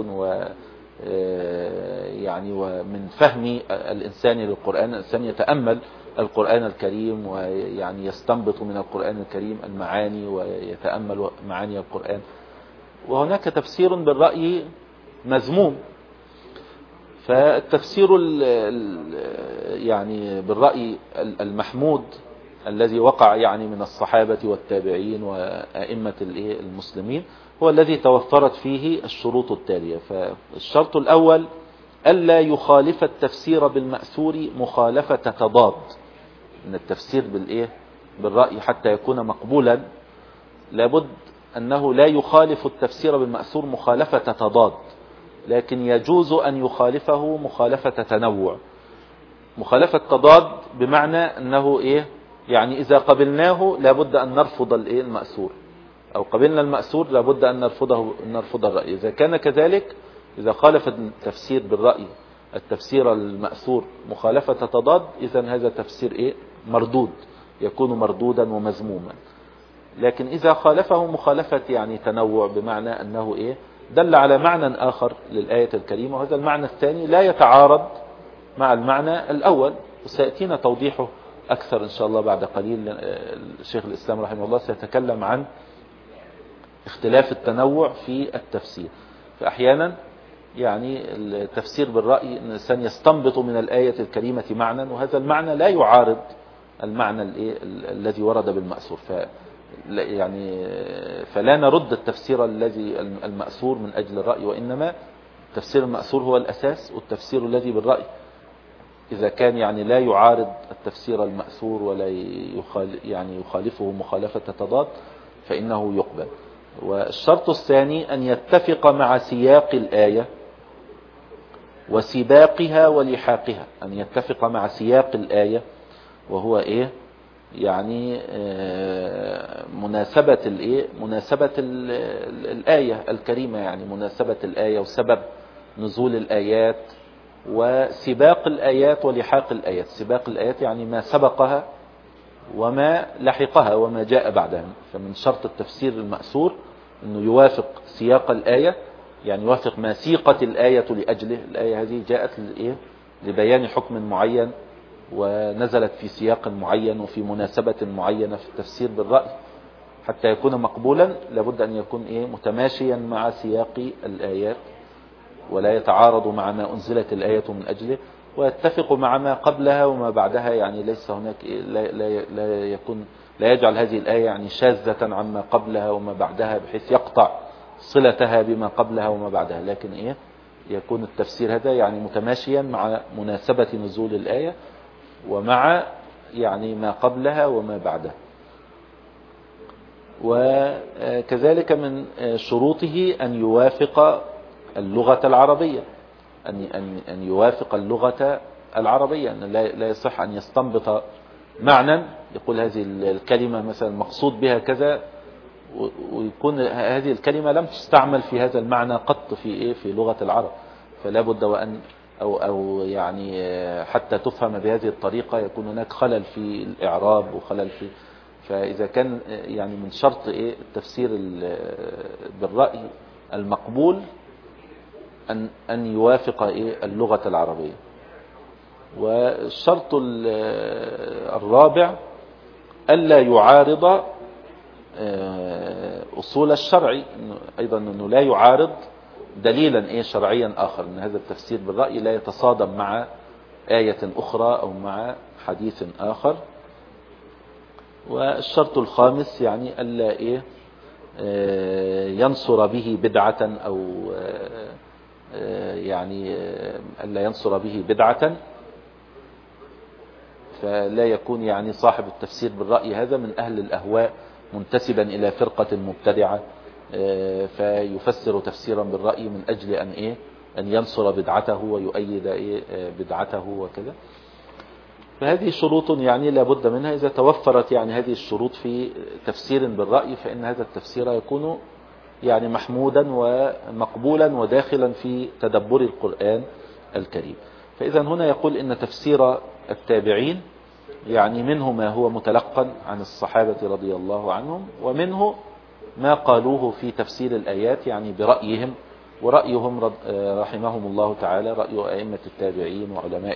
يعني ومن فهم الإنسان للقرآن. الإنسان يتأمل القرآن الكريم ويعني يستنبط من القرآن الكريم المعاني ويتأمل معاني القرآن. وهناك تفسير بالرأي مذموم. فالتفسير يعني بالرأي المحمود الذي وقع يعني من الصحابة والتابعين وأئمة المسلمين هو الذي توفرت فيه الشروط التالية. فالشرط الأول ألا يخالف التفسير بالمأثور مخالفة تضاد. ان التفسير بالرأي حتى يكون مقبولا لابد أنه لا يخالف التفسير بالمأثور مخالفة تضاد، لكن يجوز أن يخالفه مخالفة تنوع. مخالفة تضاد بمعنى أنه يعني إذا قبلناه لابد أن نرفض المأثور، أو قبلنا المأثور لابد أن نرفض الرأي. إذا كان كذلك، إذا خالف التفسير بالرأي التفسير المأثور مخالفة تضاد، إذن هذا تفسير مردود، يكون مردودا ومذموما. لكن إذا خالفه مخالفة يعني تنوع بمعنى أنه دل على معنى آخر للآية الكريمة، وهذا المعنى الثاني لا يتعارض مع المعنى الأول، وسيأتينا توضيحه أكثر إن شاء الله بعد قليل. الشيخ الإسلام رحمه الله سيتكلم عن اختلاف التنوع في التفسير. فأحيانا يعني التفسير بالرأي الإنسان يستنبط من الآية الكريمة معنى، وهذا المعنى لا يعارض المعنى الذي ورد بالمأثور. يعني فلا نرد التفسير الذي المأثور من أجل الرأي، وإنما التفسير المأثور هو الأساس، والتفسير الذي بالرأي إذا كان يعني لا يعارض التفسير المأثور ولا يعني يخالفه مخالفة تضاد فإنه يقبل. والشرط الثاني أن يتفق مع سياق الآية وسباقها ولحاقها. أن يتفق مع سياق الآية وهو يعني مناسبة الآية الكريمة، يعني مناسبة الآية وسبب نزول الآيات وسباق الآيات ولحاق الآيات. سباق الآيات يعني ما سبقها وما لحقها وما جاء بعدها. فمن شرط التفسير المأثور أنه يوافق سياق الآية، يعني يوافق ما سيقت الآية لأجله. الآية هذه جاءت لبيان حكم معين ونزلت في سياق معين وفي مناسبة معينة. في التفسير بالرأي حتى يكون مقبولا لابد أن يكون متماشيا مع سياق الآيات، ولا يتعارض مع ما أنزلت الآية من أجله، ويتفق مع ما قبلها وما بعدها. يعني ليس هناك لا يجعل هذه الآية يعني شاذة عما قبلها وما بعدها بحيث يقطع صلتها بما قبلها وما بعدها، لكن يكون التفسير هذا يعني متماشيا مع مناسبة نزول الآية ومع يعني ما قبلها وما بعدها. وكذلك من شروطه أن يوافق اللغة العربية، أن يوافق اللغة العربية. أن لا يصح أن يستنبط معنى يقول هذه الكلمة مثلا مقصود بها كذا، ويكون هذه الكلمة لم تستعمل في هذا المعنى قط في لغة العرب. فلا بد وأن أو يعني حتى تفهم بهذه الطريقة يكون هناك خلل في الإعراب وخلل في. فإذا كان يعني من شرط التفسير بالرأي المقبول أن يوافق اللغة العربية. والشرط الرابع ألا يعارض أصول الشرعي أيضا أنه لا يعارض دليلا شرعيا آخر، أن هذا التفسير بالرأي لا يتصادم مع آية أخرى أو مع حديث آخر. والشرط الخامس يعني ألا ينصر به بدعة أو يعني ألا ينصر به بدعة، فلا يكون يعني صاحب التفسير بالرأي هذا من أهل الأهواء منتسبا إلى فرقة مبتدعة فيفسر تفسيرا بالرأي من أجل أن ينصر بدعته ويؤيد بدعته وكذا. فهذه شروط يعني لا بد منها. إذا توفرت يعني هذه الشروط في تفسير بالرأي فإن هذا التفسير يكون يعني محمودا ومقبولا وداخلا في تدبر القرآن الكريم. فإذا هنا يقول إن تفسير التابعين يعني منه ما هو متلقى عن الصحابة رضي الله عنهم، ومنه ما قالوه في تفسير الآيات يعني برأيهم، ورأيهم رحمهم الله تعالى رأي أئمة التابعين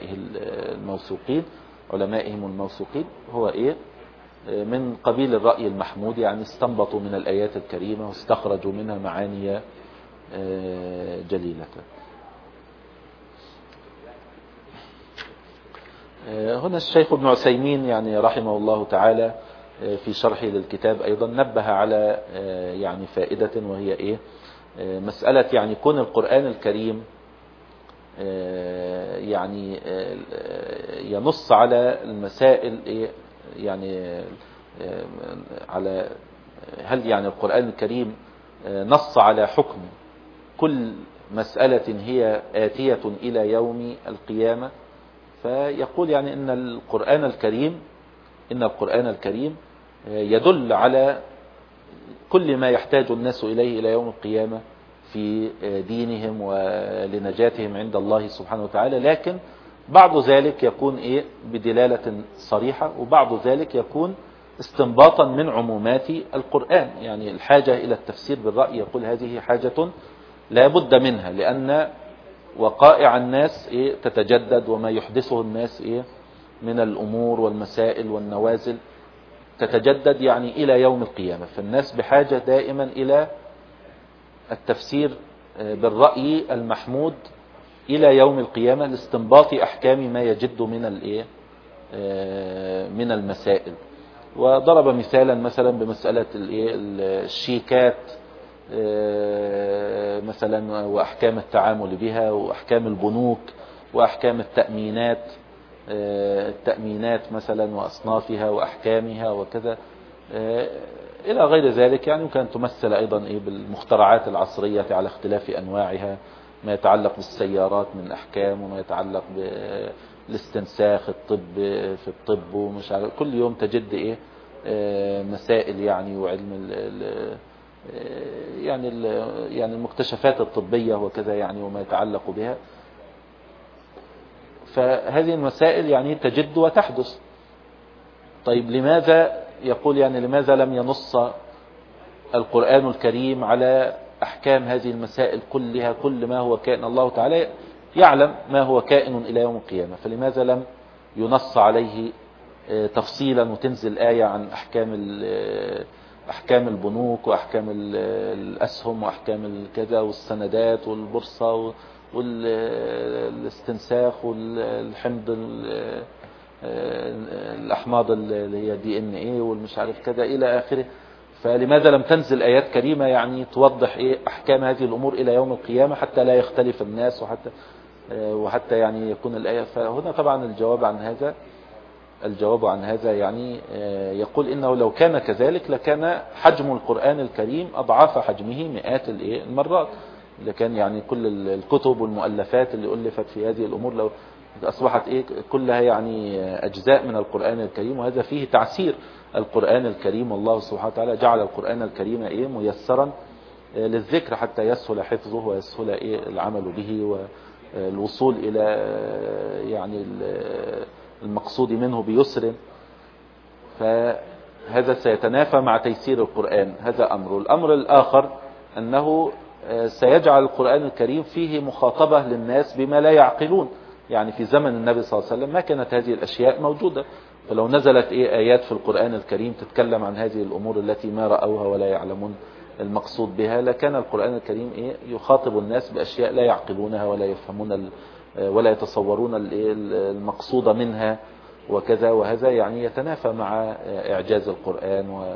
علمائهم الموثوقين هو من قبيل الرأي المحمود، يعني استنبطوا من الآيات الكريمة واستخرجوا منها معاني جليلة. هنا الشيخ ابن عثيمين يعني رحمه الله تعالى في شرحه للكتاب أيضا نبه على يعني فائدة، وهي مسألة يعني كون القرآن الكريم يعني ينص على المسائل يعني على هل يعني القرآن الكريم نص على حكم كل مسألة هي آتية إلى يوم القيامة. فيقول يعني إن القرآن الكريم يدل على كل ما يحتاج الناس إليه إلى يوم القيامة في دينهم ولنجاتهم عند الله سبحانه وتعالى، لكن بعض ذلك يكون بدلالة صريحة، وبعض ذلك يكون استنباطا من عمومات القرآن. يعني الحاجة إلى التفسير بالرأي يقول هذه حاجة لا بد منها، لأن وقائع الناس تتجدد، وما يحدثه الناس من الأمور والمسائل والنوازل تتجدد يعني إلى يوم القيامة. فالناس بحاجة دائما إلى التفسير بالرأي المحمود إلى يوم القيامة لاستنباط أحكام ما يجد من المسائل. وضرب مثلا بمسألة الشيكات مثلا، وأحكام التعامل بها، وأحكام البنوك، وأحكام التأمينات مثلا وأصنافها وأحكامها وكذا إلى غير ذلك. يعني ممكن تمثل أيضا بالمخترعات العصرية على اختلاف أنواعها، ما يتعلق بالسيارات من أحكام، وما يتعلق بالاستنساخ في الطب ومش عارف، كل يوم تجد مسائل يعني، وعلم يعني المكتشفات الطبية وكذا يعني، وما يتعلق بها. فهذه المسائل يعني تجد وتحدث. طيب لماذا يقول يعني لماذا لم ينص القرآن الكريم على أحكام هذه المسائل كلها؟ كل ما هو كائن الله تعالى يعلم ما هو كائن إلى يوم القيامة، فلماذا لم ينص عليه تفصيلا وتنزل آية عن أحكام البنوك وأحكام الأسهم وأحكام الكذا والسندات والبورصة والاستنساخ والحمض الأحماض اللي هي DNA والمش عارف كذا إلى آخره؟ فلماذا لم تنزل آيات كريمة يعني توضح أحكام هذه الأمور إلى يوم القيامة حتى لا يختلف الناس، وحتى يعني يكون الآية. فهنا طبعا الجواب عن هذا يعني يقول إنه لو كان كذلك لكان حجم القرآن الكريم أضعاف حجمه مئات المرات. لكان يعني كل الكتب والمؤلفات اللي ألفت في هذه الأمور لو أصبحت كلها يعني أجزاء من القرآن الكريم، وهذا فيه تعسير القرآن الكريم. والله سبحانه وتعالى جعل القرآن الكريم ميسرا للذكر حتى يسهل حفظه ويسهل العمل به والوصول إلى يعني المقصود منه بيسر. فهذا سيتنافى مع تيسير القرآن، هذا أمر. الأمر الآخر أنه سيجعل القرآن الكريم فيه مخاطبة للناس بما لا يعقلون. يعني في زمن النبي صلى الله عليه وسلم ما كانت هذه الأشياء موجودة، فلو نزلت آيات في القرآن الكريم تتكلم عن هذه الأمور التي ما رأوها ولا يعلمون المقصود بها لكان القرآن الكريم إيه يخاطب الناس بأشياء لا يعقلونها ولا يفهمون ولا يتصورون المقصود منها وكذا، وهذا يعني يتنافى مع إعجاز القرآن و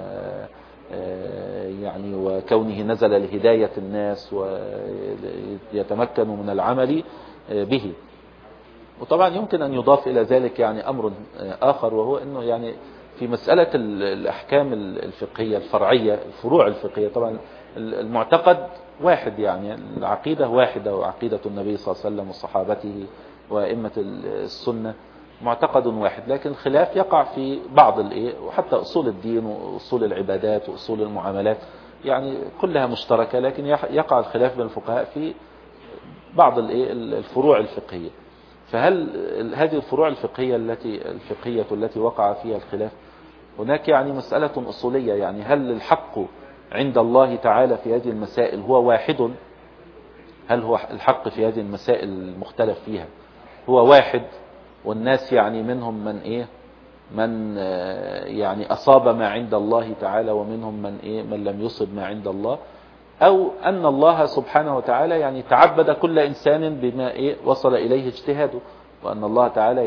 يعني وكونه نزل لهداية الناس ويتمكنوا من العمل به. وطبعا يمكن أن يضاف إلى ذلك يعني أمر آخر، وهو أنه يعني في مسألة الأحكام الفقهية الفرعية الفروع الفقهية، طبعا المعتقد واحد، يعني العقيدة واحدة، وعقيدة النبي صلى الله عليه وسلم وصحابته وأئمة السنة معتقد واحد، لكن الخلاف يقع في بعض وحتى أصول الدين وأصول العبادات وأصول المعاملات يعني كلها مشتركة، لكن يقع الخلاف بين الفقهاء في بعض الفروع الفقهية. فهل هذه الفروع الفقهية التي وقع فيها الخلاف، هناك يعني مسألة أصولية، يعني هل الحق عند الله تعالى في هذه المسائل هو واحد؟ هل هو الحق في هذه المسائل المختلف فيها هو واحد، والناس يعني منهم من يعني أصاب ما عند الله تعالى، ومنهم من لم يصب ما عند الله، أو أن الله سبحانه وتعالى يعني تعبد كل إنسان بما وصل إليه اجتهاده، وأن الله تعالى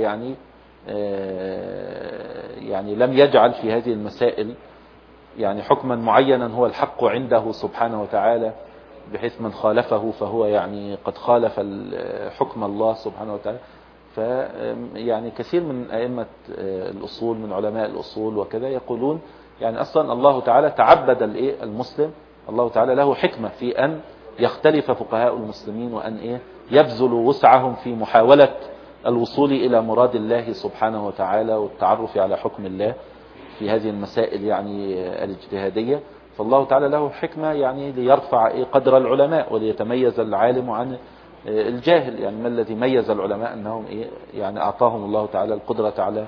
يعني لم يجعل في هذه المسائل يعني حكما معينا هو الحق عنده سبحانه وتعالى، بحيث من خالفه فهو يعني قد خالف حكم الله سبحانه وتعالى. يعني كثير من أئمة الأصول من علماء الأصول وكذا يقولون يعني أصلا الله تعالى تعبد المسلم، الله تعالى له حكمة في أن يختلف فقهاء المسلمين، وأن يبذلوا وسعهم في محاولة الوصول إلى مراد الله سبحانه وتعالى والتعرف على حكم الله في هذه المسائل يعني الاجتهادية. فالله تعالى له حكمة يعني ليرفع قدر العلماء وليتميز العالم عن الجاهل. يعني ما الذي ميز العلماء أنهم يعني أعطاهم الله تعالى القدرة على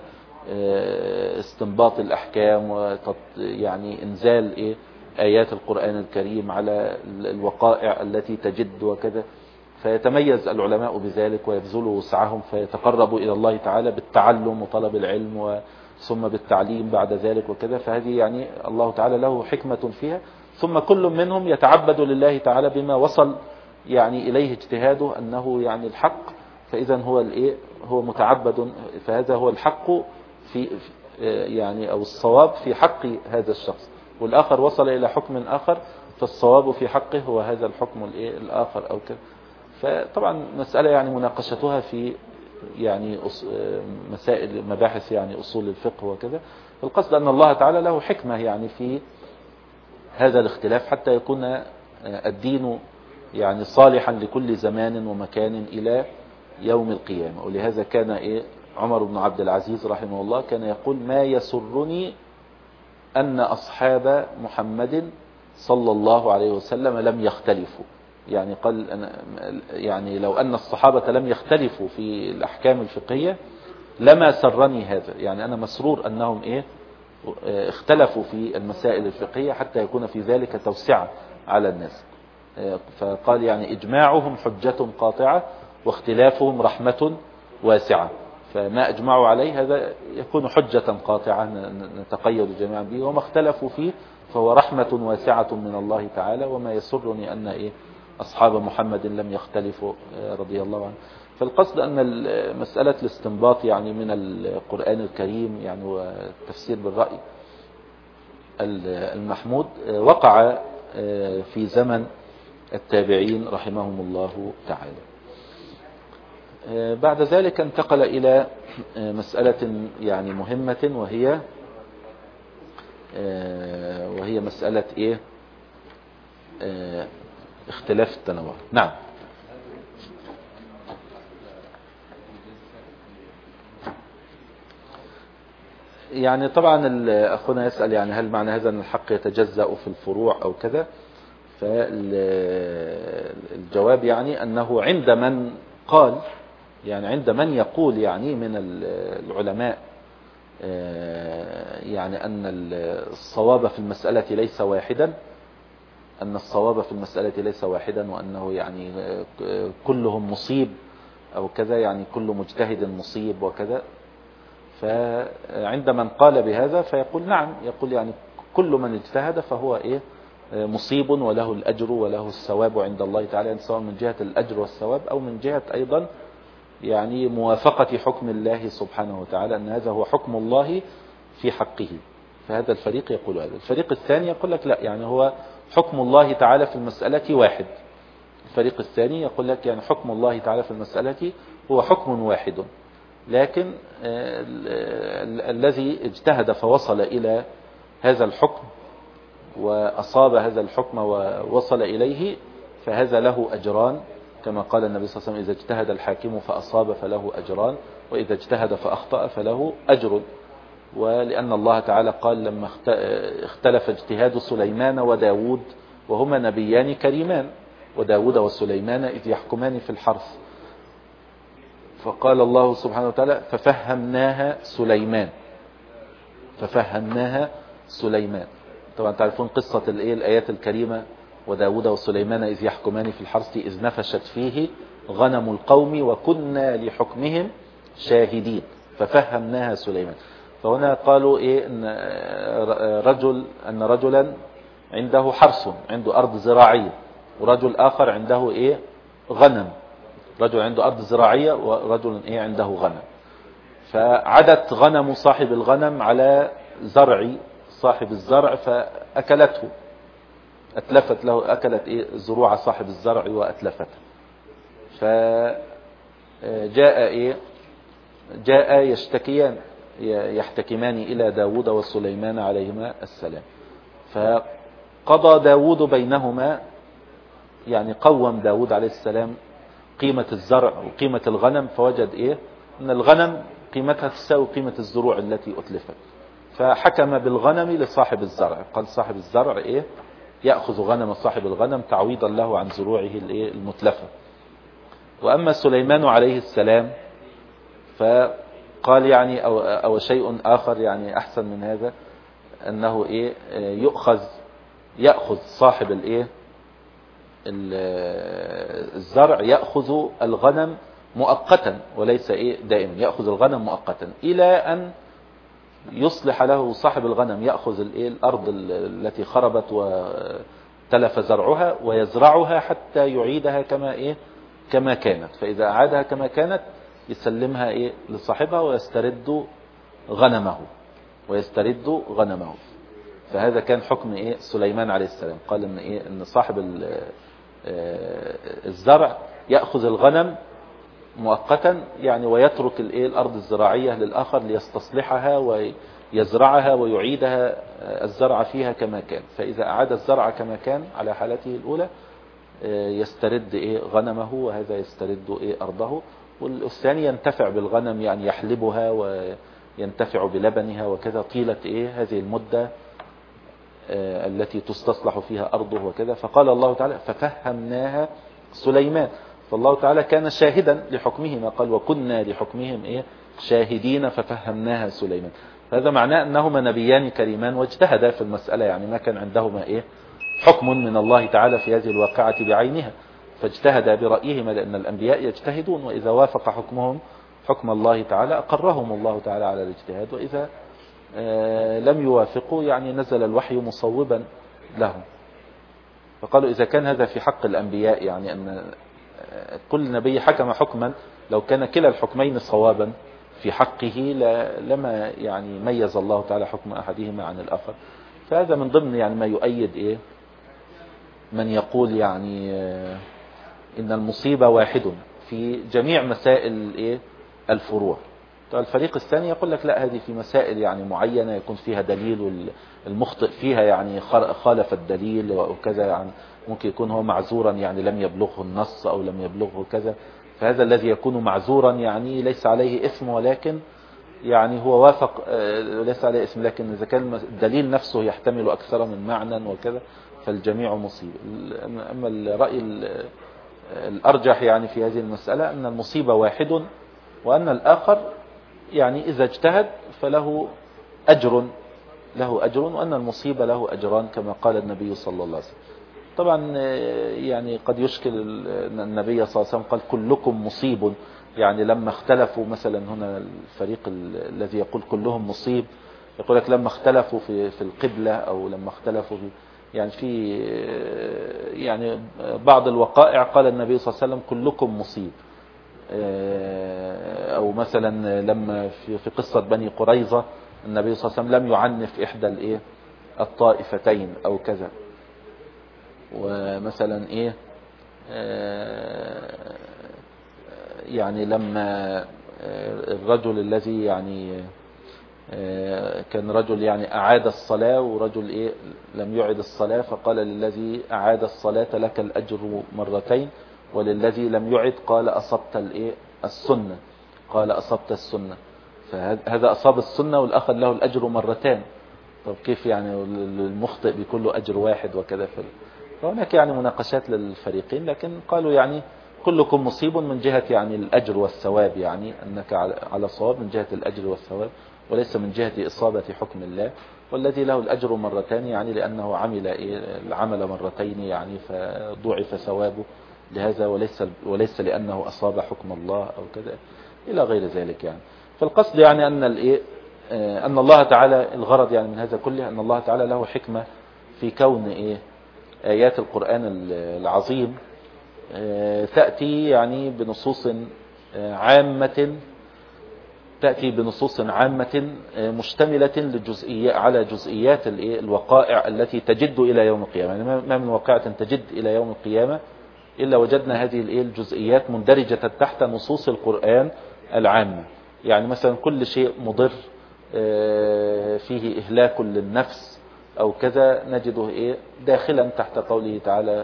استنباط الأحكام يعني إنزال آيات القرآن الكريم على الوقائع التي تجد وكذا، فيتميز العلماء بذلك ويبذلوا وسعهم فيتقربوا إلى الله تعالى بالتعلم وطلب العلم ثم بالتعليم بعد ذلك وكذا. فهذه يعني الله تعالى له حكمة فيها، ثم كل منهم يتعبد لله تعالى بما وصل يعني إليه اجتهاده أنه يعني الحق، فإذا هو هو متعبد، فهذا هو الحق في يعني أو الصواب في حق هذا الشخص، والآخر وصل إلى حكم آخر فالصواب في حقه هو هذا الحكم الآخر أو كذا. فطبعا مسألة يعني مناقشتها في يعني مسائل مباحث يعني أصول الفقه وكذا. فالقصد أن الله تعالى له حكمة يعني في هذا الاختلاف حتى يكون الدين يعني صالحا لكل زمان ومكان إلى يوم القيامة. ولهذا كان عمر بن عبد العزيز رحمه الله كان يقول: ما يسرني أن أصحاب محمد صلى الله عليه وسلم لم يختلفوا. يعني قال يعني لو أن الصحابة لم يختلفوا في الأحكام الفقهية لما سرني هذا، يعني أنا مسرور أنهم اختلفوا في المسائل الفقهية حتى يكون في ذلك توسعة على الناس. فقال يعني إجماعهم حجة قاطعة واختلافهم رحمة واسعة، فما أجمعوا عليه هذا يكون حجة قاطعة نتقيد جميعا به، وما اختلفوا فيه فهو رحمة واسعة من الله تعالى. وما يسرني أن أصحاب محمد لم يختلفوا رضي الله عنه. فالقصد أن مسألة الاستنباط يعني من القرآن الكريم يعني والتفسير بالرأي المحمود وقع في زمن التابعين رحمهم الله تعالى. بعد ذلك انتقل إلى مسألة يعني مهمة، وهي مسألة اختلاف التنوع. نعم. يعني طبعا أخونا يسأل يعني هل معنى هذا أن الحق يتجزأ في الفروع أو كذا؟ فالجواب يعني أنه عند من قال، يعني عند من يقول يعني من العلماء يعني أن الصواب في المسألة ليس واحدا، أن الصواب في المسألة ليس واحدا، وأنه يعني كلهم مصيب أو كذا، يعني كل مجتهد مصيب وكذا. فعند من قال بهذا فيقول نعم، يقول يعني كل من اجتهد فهو مصيب وله الأجر وله الثواب عند الله تعالى، يعني سواء من جهة الأجر والثواب أو من جهة أيضا يعني موافقة حكم الله سبحانه وتعالى، أن هذا هو حكم الله في حقه. فهذا الفريق يقول هذا. الفريق الثاني يقول لك لا، يعني هو حكم الله تعالى في المسألة واحد. الفريق الثاني يقول لك يعني حكم الله تعالى في المسألة هو حكم واحد، لكن الذي اجتهد فوصل إلى هذا الحكم وأصاب هذا الحكم ووصل إليه فهذا له أجران، كما قال النبي صلى الله عليه وسلم: إذا اجتهد الحاكم فأصاب فله أجران، وإذا اجتهد فأخطأ فله أجر. ولأن الله تعالى قال لما اختلف اجتهاد سليمان وداود وهما نبيان كريمان، وداود وسليمان إذ يحكمان في الحرث، فقال الله سبحانه وتعالى: ففهمناها سليمان. طبعا تعرفون قصة الآيات الكريمة: وداود وسليمان إذ يحكمان في الحرث إذ نفشت فيه غنم القوم وكنا لحكمهم شاهدين ففهمناها سليمان. فهنا قالوا أن رجلا عنده حرث، عنده أرض زراعية، ورجل آخر عنده غنم. رجل عنده أرض زراعية ورجل عنده غنم، فعدت غنم صاحب الغنم على زرع صاحب الزرع فأكلته، أتلفت له، أكلت زروع صاحب الزرع وأتلفته. جاء يحتكمان إلى داود وسليمان عليهما السلام، فقضى داود بينهما، يعني قوم داود عليه السلام قيمة الزرع وقيمة الغنم، فوجد أن الغنم قيمتها تساوي قيمة الزروع التي أتلفت، فحكم بالغنم لصاحب الزرع. قال صاحب الزرع يأخذ غنم صاحب الغنم تعويضا له عن زروعه المتلفة. وأما سليمان عليه السلام فقال يعني أو شيء آخر يعني أحسن من هذا، أنه يأخذ صاحب الزرع يأخذ الغنم مؤقتا وليس دائما، يأخذ الغنم مؤقتا إلى أن يصلح له صاحب الغنم، يأخذ الأرض التي خربت وتلف زرعها ويزرعها حتى يعيدها كما كانت. فإذا أعادها كما كانت يسلمها لصاحبها ويسترد غنمه. فهذا كان حكم سليمان عليه السلام. قال إن صاحب الزرع يأخذ الغنم مؤقتا، يعني ويترك الأرض الزراعية للآخر ليستصلحها ويزرعها ويعيدها الزرع فيها كما كان. فإذا أعاد الزرع كما كان على حالته الأولى يسترد غنمه، وهذا يسترد أرضه. والثاني ينتفع بالغنم، يعني يحلبها وينتفع بلبنها وكذا طيلة هذه المدة التي تستصلح فيها أرضه وكذا. فقال الله تعالى: ففهمناها سليمان. فالله تعالى كان شاهدا لحكمهما، قال: وكنا لحكمهم شاهدين ففهمناها سليمان. هذا معناه أنهما نبيان كريمان واجتهدا في المسألة، يعني ما كان عندهما حكم من الله تعالى في هذه الواقعة بعينها، فاجتهدا برأيهما، لأن الأنبياء يجتهدون، وإذا وافق حكمهم حكم الله تعالى أقرهم الله تعالى على الاجتهاد، وإذا لم يوافقوا يعني نزل الوحي مصوبا لهم. فقالوا إذا كان هذا في حق الأنبياء، يعني أن كل نبي حكم حكما، لو كان كلا الحكمين صوابا في حقه لما يعني ميز الله تعالى حكم أحدهما عن الآخر. فهذا من ضمن يعني ما يؤيد من يقول يعني إن المصيبة واحد في جميع مسائل الفروع. الفريق الثاني يقول لك لا، هذه في مسائل يعني معينة يكون فيها دليل، والمخطئ فيها يعني خالف الدليل وكذا، يعني ممكن يكون هو معذورا، يعني لم يبلغه النص أو لم يبلغه كذا، فهذا الذي يكون معذورا يعني ليس عليه اسم، ولكن يعني هو وافق، ليس عليه اسم، لكن إذا كان الدليل نفسه يحتمل أكثر من معنى وكذا فالجميع مصيب. أما الرأي الأرجح يعني في هذه المسألة أن المصيبة واحد، وأن الآخر يعني إذا اجتهد فله أجر، وأن المصيبة له أجران كما قال النبي صلى الله عليه وسلم. طبعا يعني قد يشكل النبي صلى الله عليه وسلم قال كلكم مصيب، يعني لما اختلفوا مثلا هنا الفريق الذي يقول كلهم مصيب، يقول لك لما اختلفوا في القبلة أو لما اختلفوا يعني بعض الوقائع قال النبي صلى الله عليه وسلم كلكم مصيب. أو مثلا لما في قصة بني قريظة النبي صلى الله عليه وسلم لم يعنف إحدى الطائفتين أو كذا. ومثلا يعني لما الرجل الذي يعني كان رجل يعني أعاد الصلاة ورجل لم يعد الصلاة، فقال للذي أعاد الصلاة لك الأجر مرتين، وللذي لم يعد قال أصبت السنة، قال أصبت السنة. فهذا أصاب السنة والآخر له الأجر مرتين. طب كيف يعني المخطئ بيكون له أجر واحد وكذا؟ فهناك يعني مناقشات للفريقين، لكن قالوا يعني كلكم مصيب من جهة يعني الأجر والثواب، يعني أنك على صواب من جهة الأجر والثواب وليس من جهة إصابة حكم الله. والذي له الأجر مرتين يعني لأنه عمل العمل مرتين يعني فضعف ثوابه لهذا، وليس لأنه أصاب حكم الله أو كذا إلى غير ذلك. يعني فالقصد يعني أن الله تعالى، الغرض يعني من هذا كله أن الله تعالى له حكمة في كون آيات القرآن العظيم تأتي يعني بنصوص عامة، تأتي بنصوص عامة مشتملة على جزئيات الوقائع التي تجد إلى يوم القيامة. يعني ما من واقعة تجد إلى يوم القيامة إلا وجدنا هذه الجزئيات مندرجة تحت نصوص القرآن العامة. يعني مثلا كل شيء مضر فيه إهلاك للنفس أو كذا نجده داخلا تحت قوله تعالى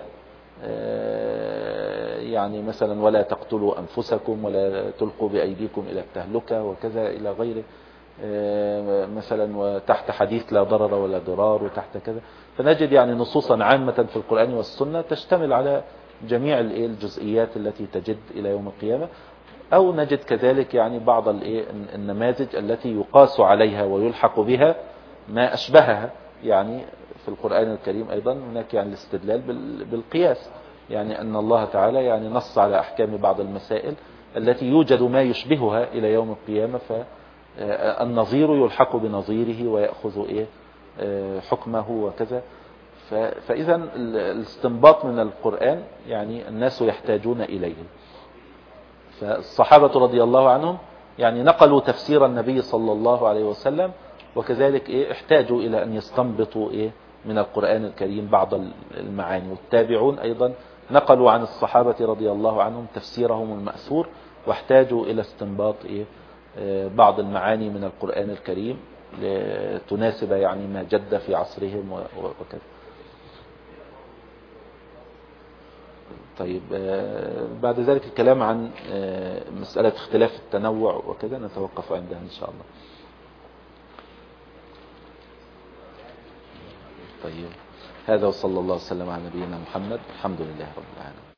يعني مثلا ولا تقتلوا أنفسكم ولا تلقوا بأيديكم إلى التهلكة وكذا إلى غيره. مثلا وتحت حديث لا ضرر ولا ضرار وتحت كذا. فنجد يعني نصوصا عامة في القرآن والسنة تشتمل على جميع الجزئيات التي تجد إلى يوم القيامة. أو نجد كذلك يعني بعض النماذج التي يقاس عليها ويلحق بها ما أشبهها. يعني في القرآن الكريم أيضا هناك يعني الاستدلال بالقياس، يعني أن الله تعالى يعني نص على أحكام بعض المسائل التي يوجد ما يشبهها إلى يوم القيامة، فالنظير يلحق بنظيره ويأخذ حكمه وكذا. فإذا الاستنباط من القرآن يعني الناس يحتاجون إليه. فالصحابة رضي الله عنهم يعني نقلوا تفسير النبي صلى الله عليه وسلم، وكذلك احتاجوا إلى أن يستنبطوا من القرآن الكريم بعض المعاني. والتابعون أيضا نقلوا عن الصحابة رضي الله عنهم تفسيرهم المأثور، واحتاجوا إلى استنباط بعض المعاني من القرآن الكريم لتناسب يعني ما جد في عصرهم وكذا. طيب بعد ذلك الكلام عن مسألة اختلاف التنوع وكذا نتوقف عندها إن شاء الله. طيب هذا وصلى الله وسلم على نبينا محمد. الحمد لله رب العالمين.